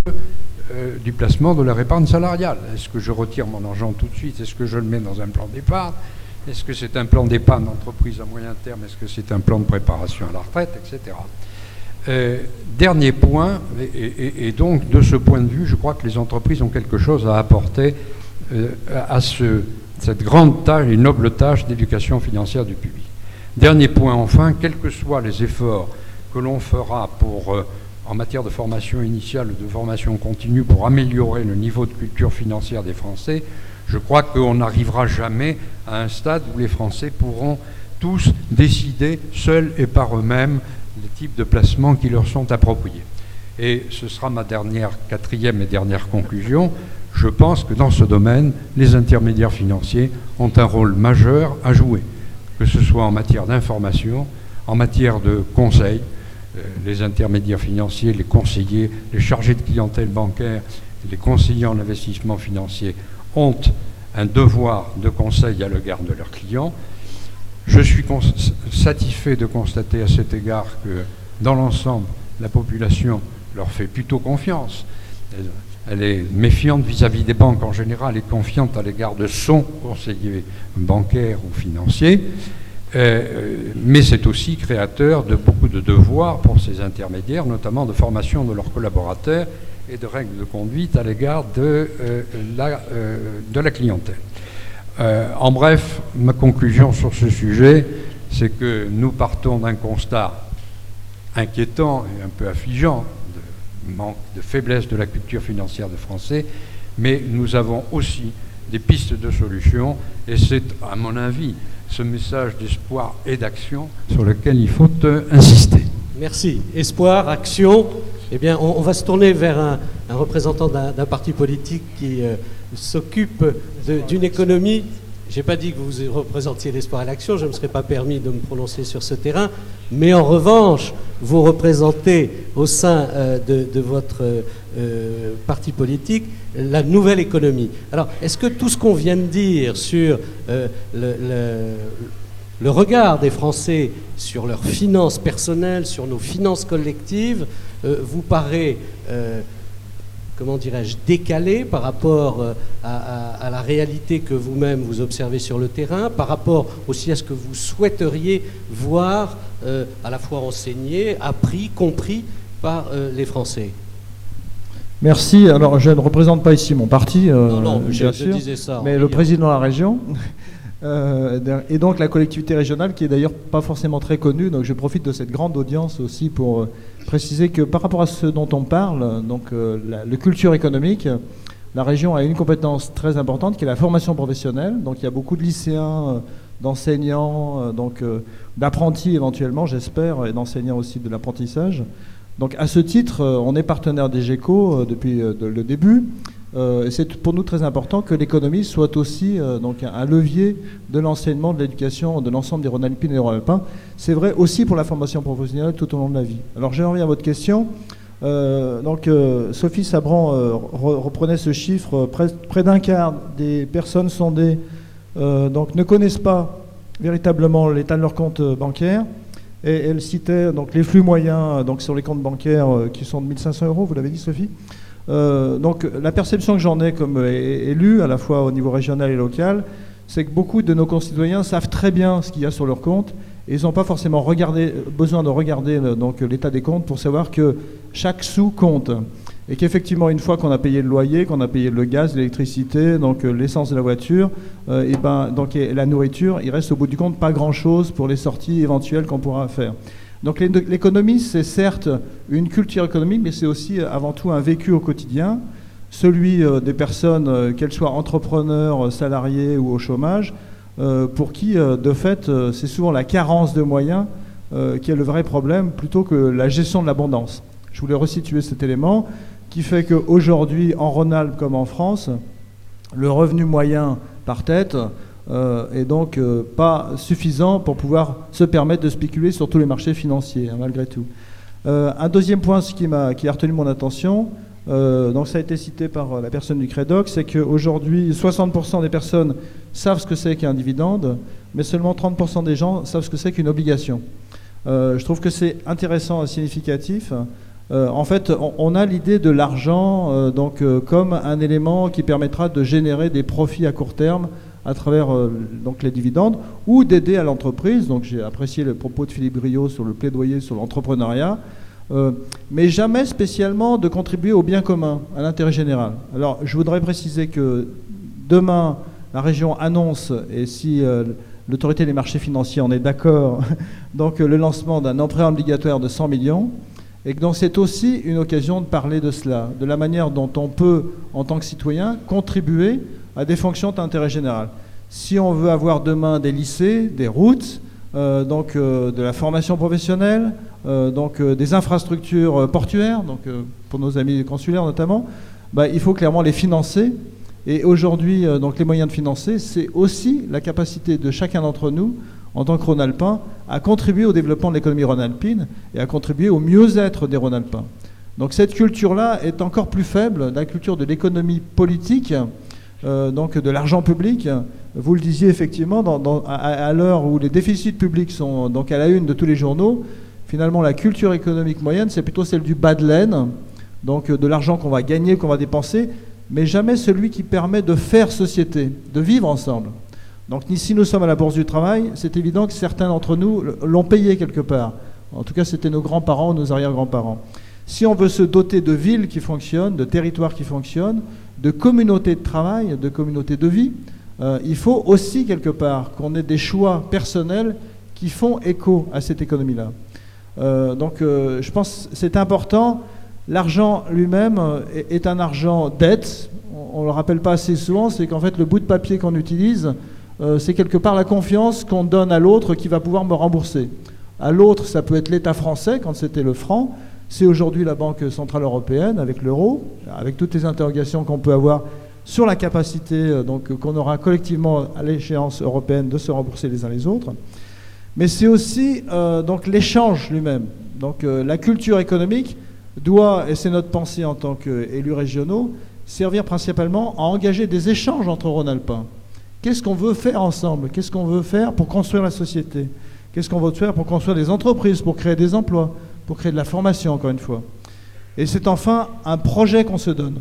Euh, du placement de leur épargne salariale. Est-ce que je retire mon argent tout de suite? Est-ce que je le mets dans un plan d'épargne? Est-ce que c'est un plan d'épargne d'entreprise à moyen terme? Est-ce que c'est un plan de préparation à la retraite, et cetera. Euh, dernier point, et, et, et donc de ce point de vue, je crois que les entreprises ont quelque chose à apporter euh, à ce, cette grande tâche et noble tâche d'éducation financière du public. Dernier point enfin, quels que soient les efforts que l'on fera pour euh, en matière de formation initiale ou de formation continue pour améliorer le niveau de culture financière des Français, je crois qu'on n'arrivera jamais à un stade où les Français pourront tous décider, seuls et par eux-mêmes, les types de placements qui leur sont appropriés. Et ce sera ma dernière, quatrième et dernière conclusion. Je pense que dans ce domaine, les intermédiaires financiers ont un rôle majeur à jouer, que ce soit en matière d'information, en matière de conseil. Les intermédiaires financiers, les conseillers, les chargés de clientèle bancaire, les conseillers en investissement financier ont un devoir de conseil à l'égard de leurs clients. Je suis satisfait de constater à cet égard que, dans l'ensemble, la population leur fait plutôt confiance. Elle, elle est méfiante vis-à-vis des banques en général et confiante à l'égard de son conseiller bancaire ou financier. Euh, mais c'est aussi créateur de beaucoup de devoirs pour ces intermédiaires, notamment de formation de leurs collaborateurs et de règles de conduite à l'égard de, euh, la, euh, de la clientèle. Euh, en bref, ma conclusion sur ce sujet, c'est que nous partons d'un constat inquiétant et un peu affligeant de manque de faiblesse de la culture financière des Français, mais nous avons aussi des pistes de solutions et c'est, à mon avis, ce message d'espoir et d'action sur lequel il faut euh, insister. Merci. Espoir, action. Eh bien, on, on va se tourner vers un, un représentant d'un, d'un parti politique qui euh, s'occupe de, d'une économie. Je n'ai pas dit que vous représentiez l'espoir et l'action, je ne me serais pas permis de me prononcer sur ce terrain, mais en revanche, vous représentez au sein euh, de, de votre euh, parti politique la nouvelle économie. Alors, est-ce que tout ce qu'on vient de dire sur euh, le, le, le regard des Français sur leurs finances personnelles, sur nos finances collectives, euh, vous paraît... Euh, comment dirais-je, décalé par rapport à, à, à la réalité que vous-même vous observez sur le terrain, par rapport aussi à ce que vous souhaiteriez voir euh, à la fois enseigné, appris, compris par euh, les Français? Merci. Alors, je ne représente pas ici mon parti, euh, non, non, bien je, sûr, je disais ça, mais le président de la région. Euh, et donc la collectivité régionale qui est d'ailleurs pas forcément très connue, donc je profite de cette grande audience aussi pour euh, préciser que par rapport à ce dont on parle, donc euh, la, le culture économique, la région a une compétence très importante qui est la formation professionnelle, donc il y a beaucoup de lycéens, euh, d'enseignants, euh, donc euh, d'apprentis éventuellement j'espère, et d'enseignants aussi de l'apprentissage. Donc à ce titre, euh, on est partenaire des GECO euh, depuis euh, de, le début. Euh, c'est pour nous très important que l'économie soit aussi euh, donc un, un levier de l'enseignement, de l'éducation de l'ensemble des Rhône-Alpines et des Rhône-Alpins. C'est vrai aussi pour la formation professionnelle tout au long de la vie. Alors je reviens à votre question. Euh, donc euh, Sophie Sabran euh, re reprenait ce chiffre, près, près d'un quart des personnes sondées euh, donc, ne connaissent pas véritablement l'état de leur compte bancaire. Et elle citait donc, les flux moyens donc, sur les comptes bancaires euh, qui sont de mille cinq cents euros, vous l'avez dit Sophie. Euh, donc la perception que j'en ai comme élu, à la fois au niveau régional et local, c'est que beaucoup de nos concitoyens savent très bien ce qu'il y a sur leur compte et ils n'ont pas forcément regardé, besoin de regarder donc, l'état des comptes pour savoir que chaque sou compte. Et qu'effectivement, une fois qu'on a payé le loyer, qu'on a payé le gaz, l'électricité, donc euh, l'essence de la voiture, euh, et ben, donc, et la nourriture, il reste au bout du compte pas grand-chose pour les sorties éventuelles qu'on pourra faire. Donc l'économie, c'est certes une culture économique, mais c'est aussi avant tout un vécu au quotidien, celui euh, des personnes, euh, qu'elles soient entrepreneurs, salariés ou au chômage, euh, pour qui, euh, de fait, euh, c'est souvent la carence de moyens euh, qui est le vrai problème, plutôt que la gestion de l'abondance. Je voulais resituer cet élément qui fait qu'aujourd'hui, en Rhône-Alpes comme en France, le revenu moyen par tête euh, est donc euh, pas suffisant pour pouvoir se permettre de spéculer sur tous les marchés financiers, hein, malgré tout. Euh, un deuxième point ce qui, m'a, qui a retenu mon attention, euh, donc ça a été cité par la personne du Crédoc, c'est qu'aujourd'hui, soixante pour cent des personnes savent ce que c'est qu'un dividende, mais seulement trente pour cent des gens savent ce que c'est qu'une obligation. Euh, je trouve que c'est intéressant et significatif. Euh, en fait, on, on a l'idée de l'argent euh, donc, euh, comme un élément qui permettra de générer des profits à court terme à travers euh, donc, les dividendes ou d'aider à l'entreprise. Donc, j'ai apprécié le propos de Philippe Briot sur le plaidoyer sur l'entrepreneuriat, euh, mais jamais spécialement de contribuer au bien commun, à l'intérêt général. Alors, je voudrais préciser que demain, la région annonce, et si euh, l'autorité des marchés financiers en est d'accord, donc le lancement d'un emprunt obligatoire de cent millions. Et donc c'est aussi une occasion de parler de cela, de la manière dont on peut, en tant que citoyen, contribuer à des fonctions d'intérêt général. Si on veut avoir demain des lycées, des routes, euh, donc euh, de la formation professionnelle, euh, donc euh, des infrastructures euh, portuaires, donc euh, pour nos amis consulaires notamment, bah, il faut clairement les financer. Et aujourd'hui, euh, donc les moyens de financer, c'est aussi la capacité de chacun d'entre nous, en tant que Rhône-Alpin, à contribuer au développement de l'économie rhône-alpine et à contribuer au mieux-être des Rhône-Alpins. Donc cette culture-là est encore plus faible, la culture de l'économie politique, euh, donc de l'argent public. Vous le disiez effectivement, dans, dans, à, à l'heure où les déficits publics sont donc à la une de tous les journaux, finalement la culture économique moyenne, c'est plutôt celle du bas de laine, donc de l'argent qu'on va gagner, qu'on va dépenser, mais jamais celui qui permet de faire société, de vivre ensemble. Donc si nous sommes à la Bourse du Travail, c'est évident que certains d'entre nous l'ont payé quelque part. En tout cas, c'était nos grands-parents ou nos arrière-grands-parents. Si on veut se doter de villes qui fonctionnent, de territoires qui fonctionnent, de communautés de travail, de communautés de vie, euh, il faut aussi quelque part qu'on ait des choix personnels qui font écho à cette économie-là. Euh, donc euh, je pense que c'est important. L'argent lui-même est, est un argent dette. On ne le rappelle pas assez souvent, c'est qu'en fait le bout de papier qu'on utilise, Euh, c'est quelque part la confiance qu'on donne à l'autre qui va pouvoir me rembourser. À l'autre, ça peut être l'État français, quand c'était le franc. C'est aujourd'hui la Banque Centrale Européenne, avec l'euro, avec toutes les interrogations qu'on peut avoir sur la capacité euh, donc, qu'on aura collectivement à l'échéance européenne de se rembourser les uns les autres. Mais c'est aussi euh, donc, l'échange lui-même. Donc euh, la culture économique doit, et c'est notre pensée en tant qu'élus régionaux, servir principalement à engager des échanges entre Rhône-Alpins. Qu'est-ce qu'on veut faire ensemble? Qu'est-ce qu'on veut faire pour construire la société? Qu'est-ce qu'on veut faire pour construire des entreprises, pour créer des emplois, pour créer de la formation, encore une fois? Et c'est enfin un projet qu'on se donne.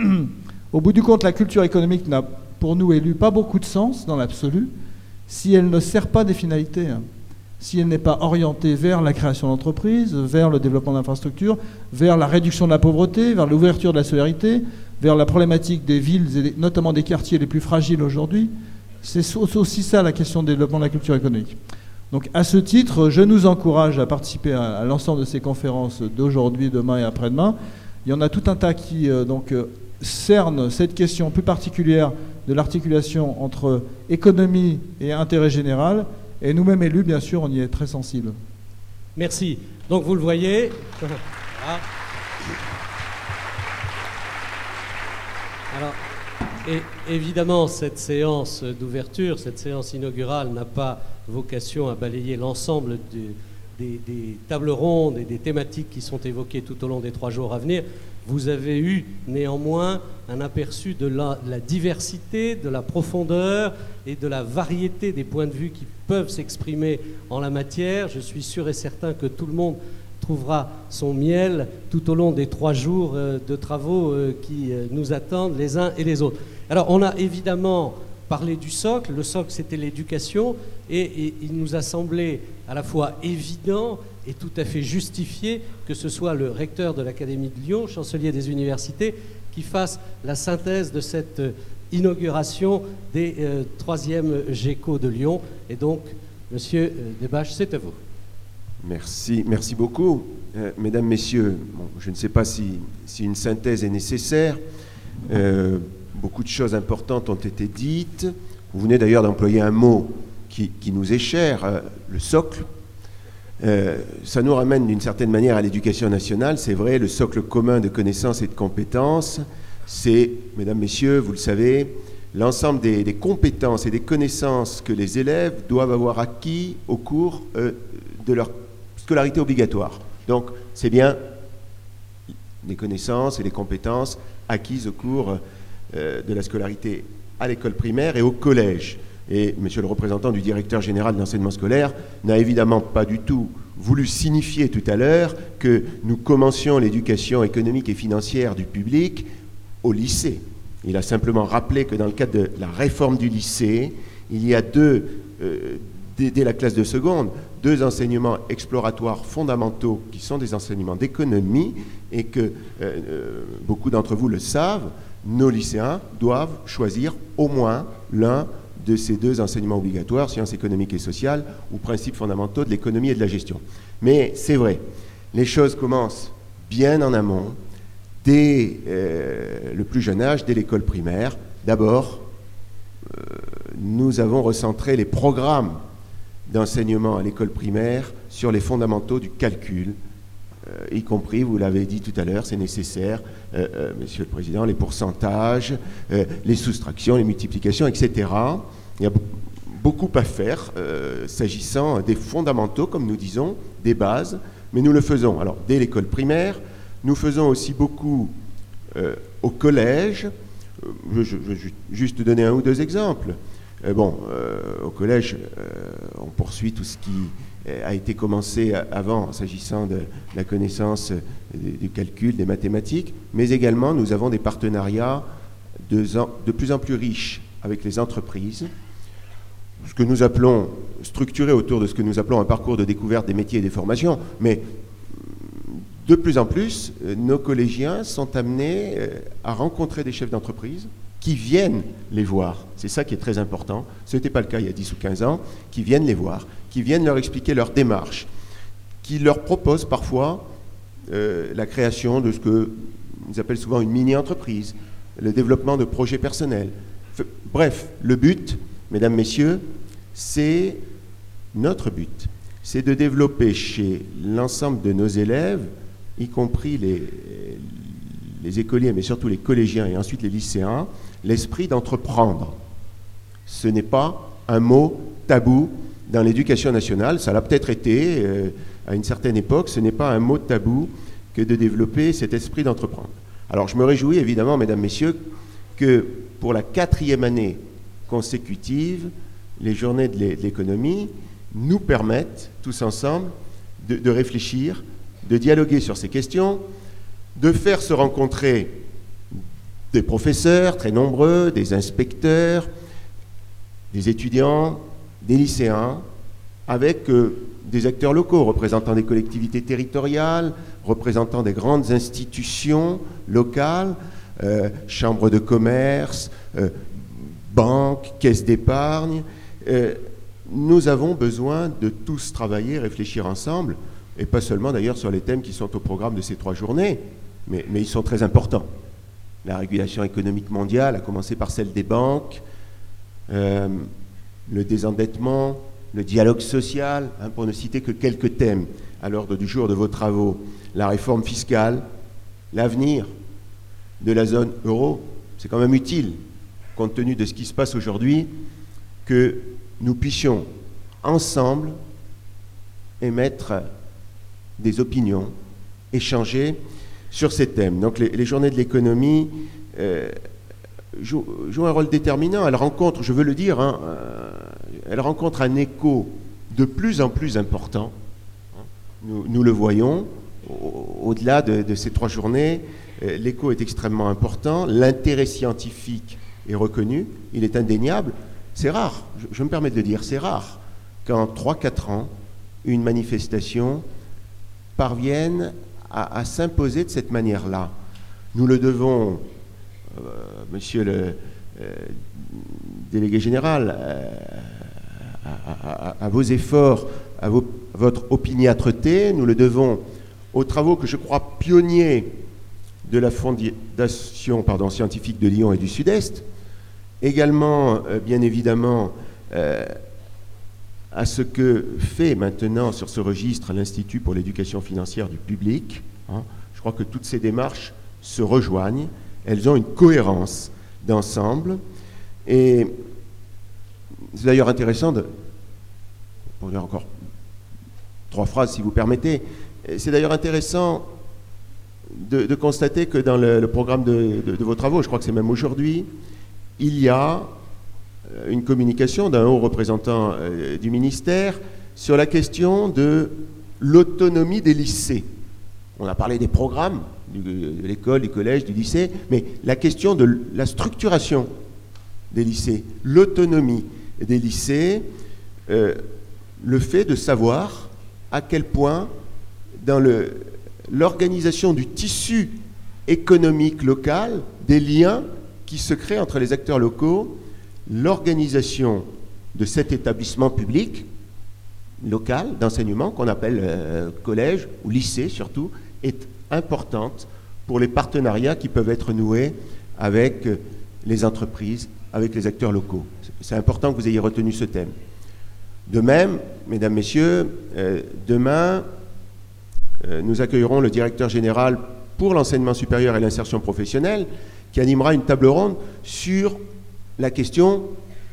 Au bout du compte, la culture économique n'a, pour nous élus, pas beaucoup de sens dans l'absolu si elle ne sert pas des finalités, hein. Si elle n'est pas orientée vers la création d'entreprises, vers le développement d'infrastructures, vers la réduction de la pauvreté, vers l'ouverture de la solidarité, vers la problématique des villes, et notamment des quartiers les plus fragiles aujourd'hui. C'est aussi ça la question du développement de la culture économique. Donc à ce titre, je nous encourage à participer à, à l'ensemble de ces conférences d'aujourd'hui, demain et après-demain. Il y en a tout un tas qui euh, donc, euh, cernent cette question plus particulière de l'articulation entre économie et intérêt général. Et nous-mêmes élus, bien sûr, on y est très sensibles. Merci. Donc vous le voyez. Ah. Alors, et évidemment, cette séance d'ouverture, cette séance inaugurale n'a pas vocation à balayer l'ensemble du, des, des tables rondes et des thématiques qui sont évoquées tout au long des trois jours à venir, vous avez eu néanmoins un aperçu de la, de la diversité, de la profondeur et de la variété des points de vue qui peuvent s'exprimer en la matière. Je suis sûr et certain que tout le monde trouvera son miel tout au long des trois jours euh, de travaux euh, qui euh, nous attendent les uns et les autres. Alors on a évidemment parlé du socle. Le socle, c'était l'éducation, et, et il nous a semblé à la fois évident et tout à fait justifié que ce soit le recteur de l'Académie de Lyon, chancelier des universités, qui fasse la synthèse de cette euh, inauguration des euh, troisièmes GECO de Lyon. Et donc, Monsieur euh, Debache, c'est à vous. Merci, merci beaucoup. Euh, mesdames, Messieurs, bon, je ne sais pas si, si une synthèse est nécessaire. Euh, beaucoup de choses importantes ont été dites. Vous venez d'ailleurs d'employer un mot qui, qui nous est cher, euh, le socle. Euh, ça nous ramène d'une certaine manière à l'éducation nationale. C'est vrai, le socle commun de connaissances et de compétences, c'est, mesdames, messieurs, vous le savez, l'ensemble des, des compétences et des connaissances que les élèves doivent avoir acquis au cours euh, de leur scolarité obligatoire. Donc, c'est bien les connaissances et les compétences acquises au cours euh, de la scolarité à l'école primaire et au collège. Et monsieur le représentant du directeur général de l'enseignement scolaire n'a évidemment pas du tout voulu signifier tout à l'heure que nous commencions l'éducation économique et financière du public au lycée. Il a simplement rappelé que dans le cadre de la réforme du lycée, il y a deux, euh, dès, dès la classe de seconde, deux enseignements exploratoires fondamentaux qui sont des enseignements d'économie, et que euh, euh, beaucoup d'entre vous le savent, nos lycéens doivent choisir au moins l'un de ces deux enseignements obligatoires, sciences économiques et sociales ou principes fondamentaux de l'économie et de la gestion. Mais c'est vrai, les choses commencent bien en amont, dès euh, le plus jeune âge, dès l'école primaire. D'abord, euh, nous avons recentré les programmes d'enseignement à l'école primaire sur les fondamentaux du calcul, euh, y compris, vous l'avez dit tout à l'heure, c'est nécessaire, euh, euh, Monsieur le Président, les pourcentages, euh, les soustractions, les multiplications, et cetera. Il y a beaucoup à faire euh, s'agissant des fondamentaux, comme nous disons, des bases, mais nous le faisons. Alors, dès l'école primaire, nous faisons aussi beaucoup euh, au collège. Je vais juste donner un ou deux exemples. Euh, bon, euh, au collège, euh, on poursuit tout ce qui a été commencé avant, s'agissant de la connaissance du calcul, des mathématiques, mais également nous avons des partenariats de, de plus en plus riches avec les entreprises, ce que nous appelons, structuré autour de ce que nous appelons un parcours de découverte des métiers et des formations, mais de plus en plus, nos collégiens sont amenés à rencontrer des chefs d'entreprise qui viennent les voir. C'est ça qui est très important. Ce n'était pas le cas il y a dix ou quinze ans, qui viennent les voir, qui viennent leur expliquer leur démarche, qui leur proposent parfois euh, la création de ce que nous appellent souvent une mini-entreprise, le développement de projets personnels. Bref, le but, mesdames, messieurs, c'est notre but. C'est de développer chez l'ensemble de nos élèves, y compris les, les écoliers, mais surtout les collégiens et ensuite les lycéens, l'esprit d'entreprendre. Ce n'est pas un mot tabou dans l'éducation nationale. Ça l'a peut-être été euh, à une certaine époque. Ce n'est pas un mot tabou que de développer cet esprit d'entreprendre. Alors je me réjouis évidemment, mesdames, messieurs, que pour la quatrième année consécutive, les journées de l'économie nous permettent tous ensemble de, de réfléchir, de dialoguer sur ces questions, de faire se rencontrer des professeurs très nombreux, des inspecteurs, des étudiants, des lycéens, avec euh, des acteurs locaux, représentants des collectivités territoriales, représentants des grandes institutions locales, euh, chambres de commerce, euh, banques, caisses d'épargne. Euh, nous avons besoin de tous travailler, réfléchir ensemble, et pas seulement d'ailleurs sur les thèmes qui sont au programme de ces trois journées, mais, mais ils sont très importants. La régulation économique mondiale, à commencer par celle des banques, euh, le désendettement, le dialogue social, hein, pour ne citer que quelques thèmes à l'ordre du jour de vos travaux, la réforme fiscale, l'avenir de la zone euro. C'est quand même utile, compte tenu de ce qui se passe aujourd'hui, que nous puissions ensemble émettre des opinions, échanger sur ces thèmes. Donc les, les journées de l'économie euh, jouent, jouent un rôle déterminant. Elles rencontrent, je veux le dire, hein, euh, elles rencontrent un écho de plus en plus important. Nous, nous le voyons, au, au-delà de, de ces trois journées, euh, l'écho est extrêmement important, l'intérêt scientifique est reconnu, il est indéniable. C'est rare, je, je me permets de le dire, c'est rare qu'en trois quatre ans, une manifestation parvienne à, à s'imposer de cette manière-là. Nous le devons, euh, monsieur le euh, délégué général, euh, à, à, à vos efforts, à vos, votre opiniâtreté, nous le devons aux travaux que je crois pionniers de la Fondation pardon, scientifique de Lyon et du Sud-Est, également, euh, bien évidemment, euh, à ce que fait maintenant sur ce registre l'Institut pour l'éducation financière du public. Hein. Je crois que toutes ces démarches se rejoignent, elles ont une cohérence d'ensemble, et c'est d'ailleurs intéressant de, pour dire encore trois phrases si vous permettez, c'est d'ailleurs intéressant de, de constater que dans le, le programme de, de, de vos travaux, je crois que c'est même aujourd'hui, il y a une communication d'un haut représentant euh, du ministère sur la question de l'autonomie des lycées. On a parlé des programmes, du, de l'école, du collège, du lycée, mais la question de la structuration des lycées, l'autonomie des lycées, euh, le fait de savoir à quel point dans le, l'organisation du tissu économique local, des liens qui se créent entre les acteurs locaux, l'organisation de cet établissement public local d'enseignement qu'on appelle euh, collège ou lycée surtout est importante pour les partenariats qui peuvent être noués avec euh, les entreprises, avec les acteurs locaux. C'est important que vous ayez retenu ce thème. De même, mesdames, messieurs, euh, demain, euh, nous accueillerons le directeur général pour l'enseignement supérieur et l'insertion professionnelle qui animera une table ronde sur la question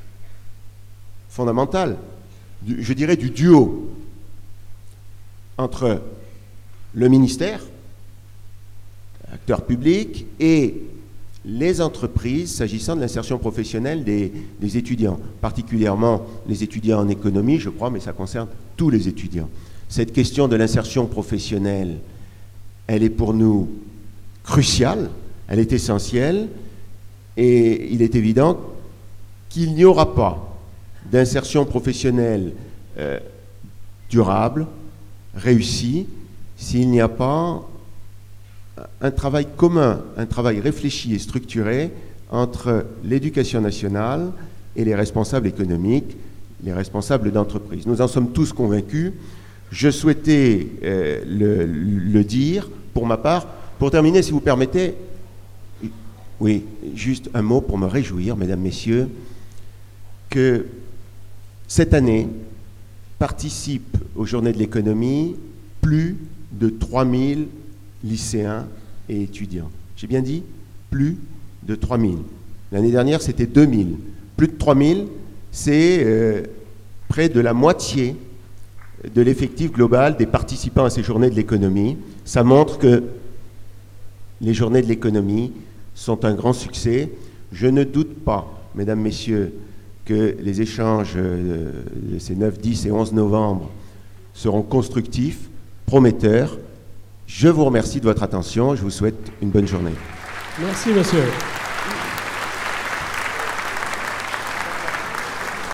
fondamentale, du, je dirais du duo entre le ministère, acteur public, et les entreprises s'agissant de l'insertion professionnelle des, des étudiants, particulièrement les étudiants en économie, je crois, mais ça concerne tous les étudiants. Cette question de l'insertion professionnelle, elle est pour nous cruciale, elle est essentielle, et il est évident qu'il n'y aura pas d'insertion professionnelle euh, durable, réussie, s'il n'y a pas un travail commun, un travail réfléchi et structuré entre l'éducation nationale et les responsables économiques, les responsables d'entreprise. Nous en sommes tous convaincus. Je souhaitais euh, le, le dire pour ma part. Pour terminer, si vous permettez, oui, juste un mot pour me réjouir, mesdames, messieurs, que cette année participent aux Journées de l'économie plus de trois mille lycéens et étudiants. J'ai bien dit plus de trois mille. L'année dernière, c'était deux mille. Plus de trois mille, c'est euh, près de la moitié de l'effectif global des participants à ces Journées de l'économie. Ça montre que les Journées de l'économie sont un grand succès. Je ne doute pas, mesdames, messieurs, que les échanges de ces neuf, dix et onze novembre seront constructifs, prometteurs. Je vous remercie de votre attention. Je vous souhaite une bonne journée. Merci, monsieur.